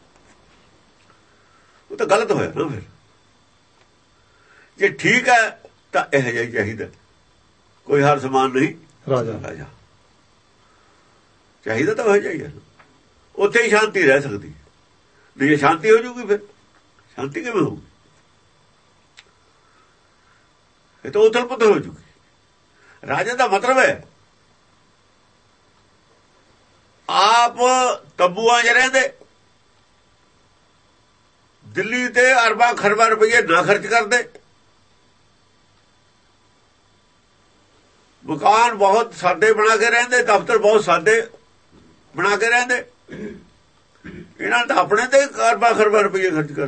ਉਹ ਤਾਂ ਗਲਤ ਹੋਇਆ ਨਾ। ਫਿਰ ਜੇ ਠੀਕ ਹੈ ਤਾਂ ਇਹ ਜਿਹਾ ਹੀ ਚਾਹੀਦਾ, ਕੋਈ ਹਰ ਸਮਾਨ ਨਹੀਂ ਰਾਜਾ ਰਾਜਾ ਚਾਹੀਦਾ, ਤਾਂ ਉਹ ਚਾਹੀਦਾ। ਉੱਥੇ ਹੀ ਸ਼ਾਂਤੀ ਰਹਿ ਸਕਦੀ, ਨਹੀਂ ਸ਼ਾਂਤੀ ਹੋ ਜੂਗੀ, ਫਿਰ ਸ਼ਾਂਤੀ ਕਿਵੇਂ ਹੋਊਗੀ? ਇਹ ਤਾਂ ਉਥਲ ਪੁਥਲ ਹੋ ਜੂਗੀ। ਰਾਜਾ ਦਾ ਮਤਲਬ ਹੈ ਆਪ ਤੰਬੂਆਂ 'ਚ ਰਹਿੰਦੇ, ਦਿੱਲੀ ਤੇ ਅਰਬਾਂ ਖਰਬਾਂ ਰੁਪਏ ਨਾ ਖਰਚ ਕਰਦੇ, ਮਕਾਨ ਬਹੁਤ ਸਾਦੇ ਬਣਾ ਕੇ ਰਹਿੰਦੇ, ਦਫ਼ਤਰ ਬਹੁਤ ਸਾਦੇ, ਬਣਾ ਕੇ ਰਹਿੰਦੇ। ਇਹਨਾਂ ਤਾਂ ਆਪਣੇ ਤੇ ਕਾਰਬਾ ਖਰਬਾ ਰੁਪਏ ਖਰਚ ਕਰ